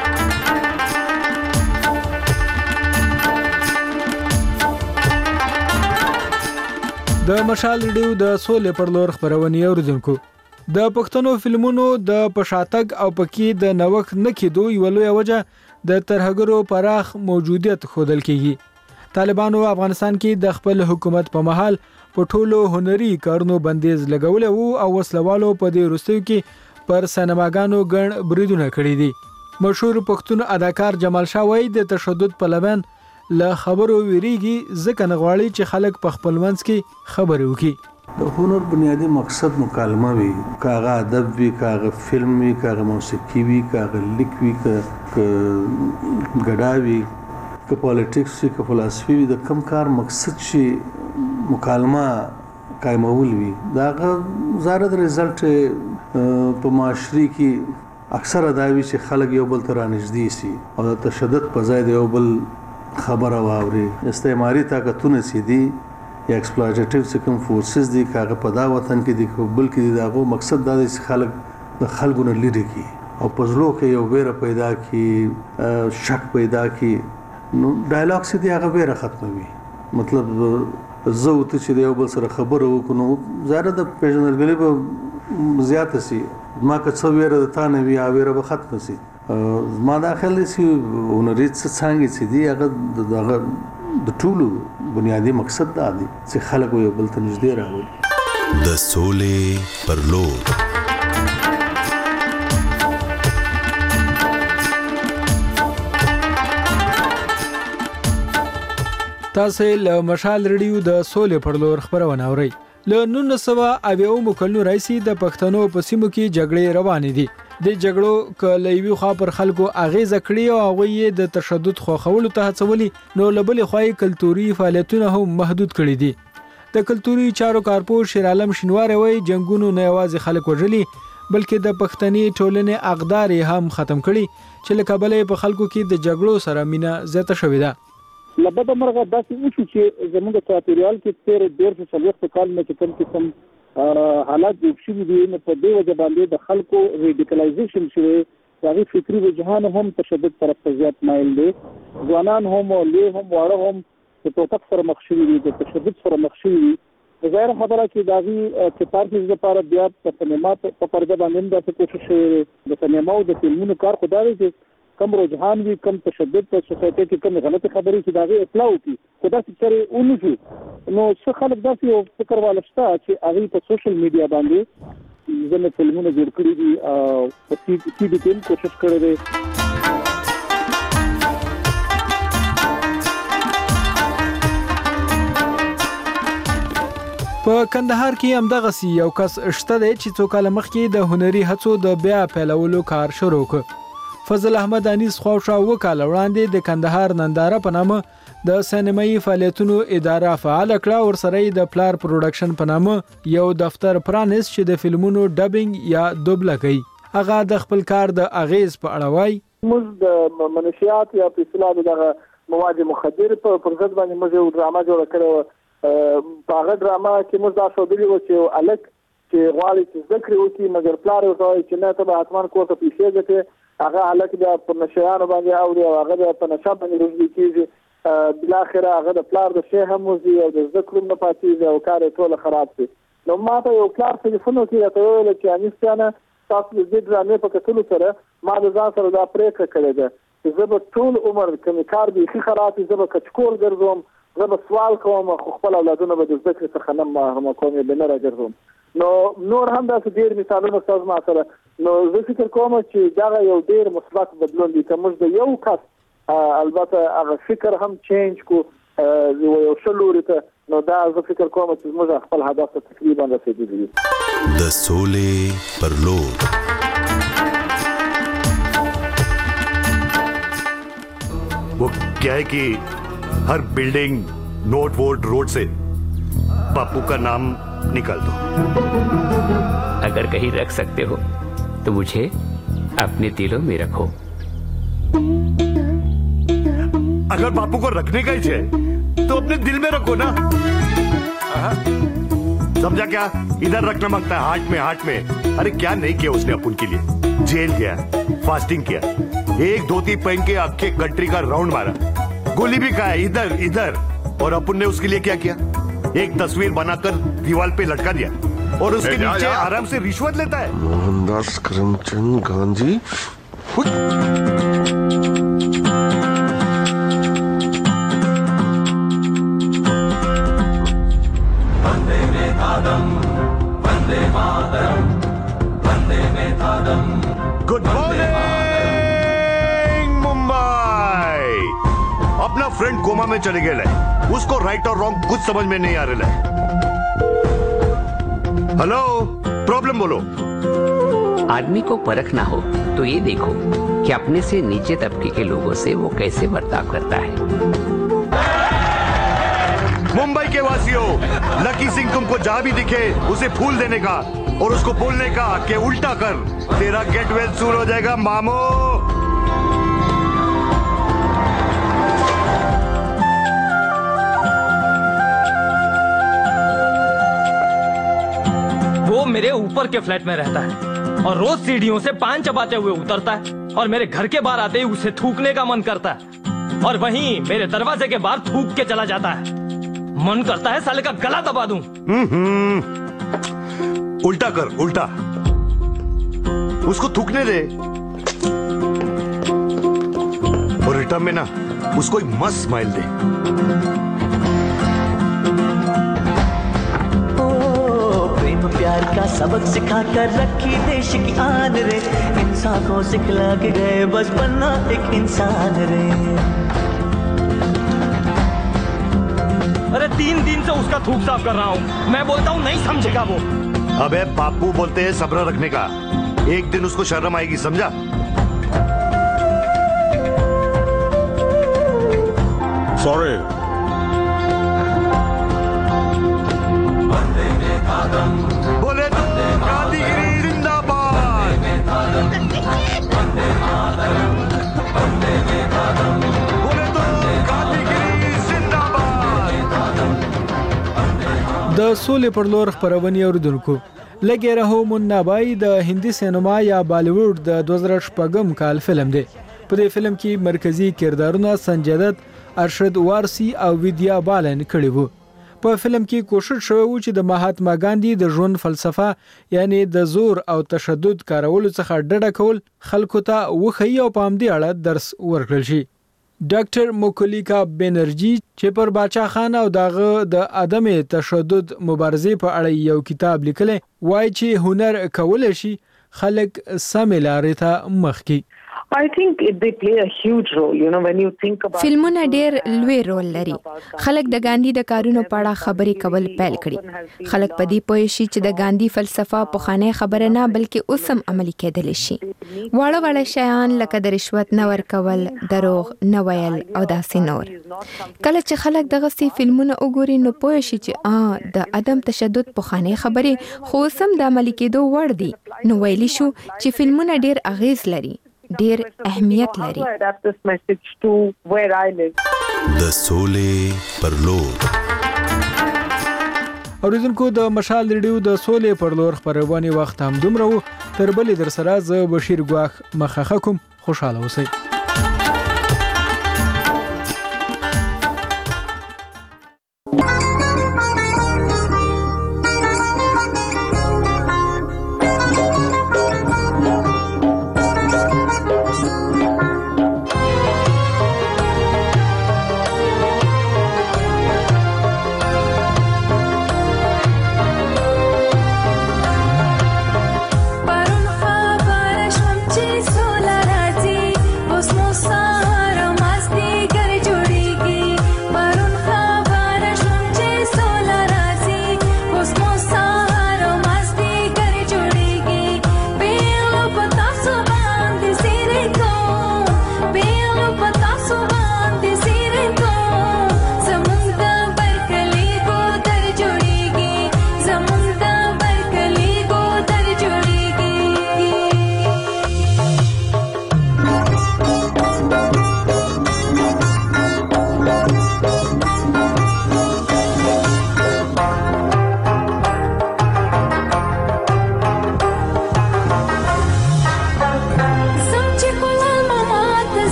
د مشال ریډیو د سولې پر لور خبرونه اوریدونکو د پښتنو فلمونو د پشاتګ او پکې د نوښت نه کېدو یو لوی وجه د ترهګرو پراخ موجودیت خودل کیږي طالبانو افغانستان کې د خپل حکومت په محل په ټولو هنري کارونو بندیز لګول او وسلوالو په دې وروستیو کې پر سینماګانو ګڼ بریدونه کړی دي مشهور پښتون اداکار جمال شاه وایي د تشدد په لمن له خبرو ویریږي ځکه نه غواړي چې خلک په خپل منځ کې خبرې وکړي د هنر بنیادی مقصد مکالمه وي کاغه ادب وي کاغه فلم وي کاغه موسیقي وي کاغه لیک وي ک ګډاوي ک پالیټکس وي ک فلسفي وي د کم کار مقصد شي مکالمه قائمول وي داغه زارد رزلټ په معاشري کې اکثر داوي چې خلک یو بل تر نږدې سي او د تشدد په ځای د یو بل خبره واوري استعماري طاقتونه سي دي یا ایکسپلویټیټیو سکم فورسز دي کاغه په دا وطن کې دي بل کې دغه مقصد دا دی چې خلک د خلکو نه لري کی او پزلو کې یو ویره پیدا کی شک پیدا کی نو ډایلاګ سي دي هغه ویره ختموي مطلب زه ته چې یو بل سره خبره وکړو زاره د پیژنرګلې به زیات سي ما که څو ویره د تانه وی اویره به ختم سي ما داخله سي ونریت څنګه سي دي هغه دغه د ټولو بنیادی مقصد دا دی چې خلک یو بل ته نږدې راوړي د سولې پر لور تاسو له مشال ریډیو د سولې پر لور خبرونه اورئ له نولس سوه اویا اومو کلونو راهیسې د پښتنو په سیمو کې جګړې روانې دي. د جګړو که له یوې خوا پر خلکو اغیزه کړې او هغوی یې د تشدد خوښولو ته هڅولي، نو له بلې خوا یې کلتوري فعالیتونه هم محدود کړي دي. د کلتوري چارو کارپوه شیر عالم شینواری وایي جنګونو نه یوازې خلک وژلي بلکې د پښتني ټولنې اقدار یې هم ختم کړي چې له کبله یې په خلکو کې د جګړو سره مینه زیاته شوې ده. له بده مرغه داسې وشو چې زموږ چاپېریال کې تېر ډېر څه څلوېښت کال نه چې کوم قسم حالات جوړ شوي دي، نو په دې وجه باندې د خلکو ریډیکلایزیشن شوی، د هغې فکري رجحان هم تشدد طرف ته زیات مایل دی. ځوانان هم لوی هم واړه هم د ټوپک سره مخ شوي دي، د تشدد سره مخ شوي دي. ظاهره خبره چې د هغې کتارسیس لپاره بیا په سینما په پرده باندې هم داسې کوشش شوی د سینما او د فلمونو کار خو دا دی چې کم رجحان وي، کم تشدد په سوسایټي کې کم غلطي خبرې چې د هغې اطلاع وکړي، خو داسې چارې ونه شو. نو څه خلک داسې یو فکر والا شته چې هغوی په سوشل میډیا باندې ځینې فلمونه جوړ کړي دي او په سی ډي کې هم کوشش کړی دی. په کندهار کې همدغسې یو کس شته دی چې څو کاله مخکې د هنري هڅو د بیا پیلولو کار شروع کړ. فضل احمد انیس خواوشا اوه کاله وړاندې د کندهار ننداره په نامه د سینمایي فعالیتونو اداره فعال کړه، ورسره یې د پلار پروډکشن په نامه یو دفتر پرانیست چې د فلمونو ډبینګ یا دوبله کوي. هغه د خپل کار د اغیز په اړه وایي. موږ د منشیات یا په اصطلاح دغه مواد مخدر په پرځد باندې موږ یو ډرامه جوړه کړې وه. په هغه ډرامه کې موږ دا ښودلي وو چې یو هلک چې غواړي چې زده کړې وکړي، مګر پلار یې ورته وایي چې نه ته به حتما کور ته پیسې ګټې. هغه هلک بیا په نشهیانو باندې اوري او هغه بیا په نشه باندې روږدي کېږي. بالاخره هغه د پلار د شی هم وځي او د زده کړو نه پاتېږي او کار یې ټوله خراب شي. نو ما ته یو پلار ټلیفون وکړي، راته وویل چې انیس جانه تاسو د دې ډرامې په کتلو سره ما د ځان سره دا پرېکړه کړې ده چې زه به ټول عمر که مې کار بیخي خراب وي زه به کچکول ګرځوم، زه به سوال کوم، خو خپل اولادونه به د زده کړې څخه نه محرومه کوم، یې به نه راګرځوم. نو نور هم داسې ډېر مثالونه ستاسو ما سره. نو زه فکر کوم چې دغه یو ډېر مثبت بدلون دی که موږ د یو کس البته هغه فکر هم چینج کو یو ښه لوري ته، نو دا زه فکر کوم چې موږ خپل هدف ته تقریبا رسېدلي یو. د سولې پر لور वो क्या है कि हर building note vote road से बापू का नाम निकाल दो। अगर कहीं रख सकते हो तो मुझे अपने दिलों में रखो। अगर बापू को रखने का ही है तो अपने दिल में रखो ना। समझा क्या? इधर रखना मांगता है हार्ट में, हार्ट में। अरे क्या नहीं किया उसने अपन के लिए? जेल गया, फास्टिंग किया, एक धोती पहन के आपके कंट्री का राउंड मारा, गोली भी खाया इधर इधर, और अपन ने उसके लिए क्या किया? एक तस्वीर बनाकर दीवार पे लटका दिया और उसके नीचे आराम से रिश्वत लेता है। मोहनदास करमचंद गांधी। वंदे मेधादम, वंदे मातरम, वंदे मेधादम। Good morning Mumbai. अपना फ्रेंड कोमा में चले गए, उसको राइट और रॉन्ग कुछ समझ में नहीं आ रहा है। हेलो, प्रॉब्लम बोलो। आदमी को परखना हो तो ये देखो कि अपने से नीचे तबके के लोगों से वो कैसे बर्ताव करता है। मुंबई के वासियों, लकी सिंह तुमको जहां भी दिखे उसे फूल देने का और उसको बोलने का कि उल्टा कर, तेरा गेट वेल सूर हो जाएगा मामो। वो मेरे ऊपर के फ्लैट में रहता है और रोज सीढ़ियों से पान चबाते हुए उतरता है और मेरे घर के बाहर आते ही उसे थूकने का मन करता है और वहीं मेरे दरवाजे के बाहर थूक के चला जाता है। मन करता है साले का गला दबा दूं। उल्टा कर, उल्टा। उसको थूकने दे और रिटर्न में ना उसको एक मस्त स्माइल दे। प्यार का सबक सिखा कर रखी देश की आन रे, इंसान को सिखला के गए बस बनना एक इंसान रे। अरे तीन दिन से उसका थूक साफ कर रहा हूँ। मैं बोलता हूँ नहीं समझेगा वो। अबे बापू बोलते हैं सब्र रखने का, एक दिन उसको शर्म आएगी, समझा? सॉरी। बोले तो गांधीगिरी जिंदाबाद। बोले तो गांधीगिरी जिंदाबाद। د سولې پر لور خبرونه اوریدونکو لګي رهو منابای د هندي سینما یا بالیووډ د دوه زره شپږم کال فلم دی. په دې فلم کې مرکزی کردارونه سنجय دت، ارشد وارسی او ویدیا بالن کړي وو. په فلم کې کوشش شوی و چې د مهاتما ګاندھی د ژوند فلسفه یعنی د زور او تشدد کارولو څخه ډډه کول خلکو ته وښیي او په همدې اړه درس ورکړل شي. ډاکټر موکلیکا بنرجی چې پر باچا خان او داغه د عدم تشدد مبارزې په اړه یو کتاب لیکلی وایي چې هنر کول شي خلک سم لارې ته مخ کی. I think it, they play a huge role, you know, when you think about فلمونه ډېر لوی رول لري. خلک د ګاندھی د کارونو په اړه خبرې کول پیل کړي. خلک په دې پوه شي چې د ګاندھی فلسفه په خانه خبره نه بلکې اوس هم عملي کېدل شي. واړه واړه شیان لکه د رشوت نه ورکول، دروغ نه ویل او داسې نور. کله چې خلک دغه سي فلمونه وګوري نو پوه شي چې ا د عدم تشدد په خانه خبرې خو سم د عملي کېدو وړ دي. نو ویلی شو چې فلمونه ډېر اغیز لري، ډیر اهمیت لري. د سولې پر لور اوریدونکو د مشال ریډیو د سولې پر لور خبرونه وخت هم دومره وو. تر بلې در سره ز بشیر ګواخ مخه کوم. خوشاله اوسئ.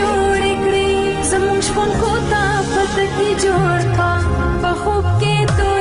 شپون کو تا پتکی جوړ کا په خوب کې تو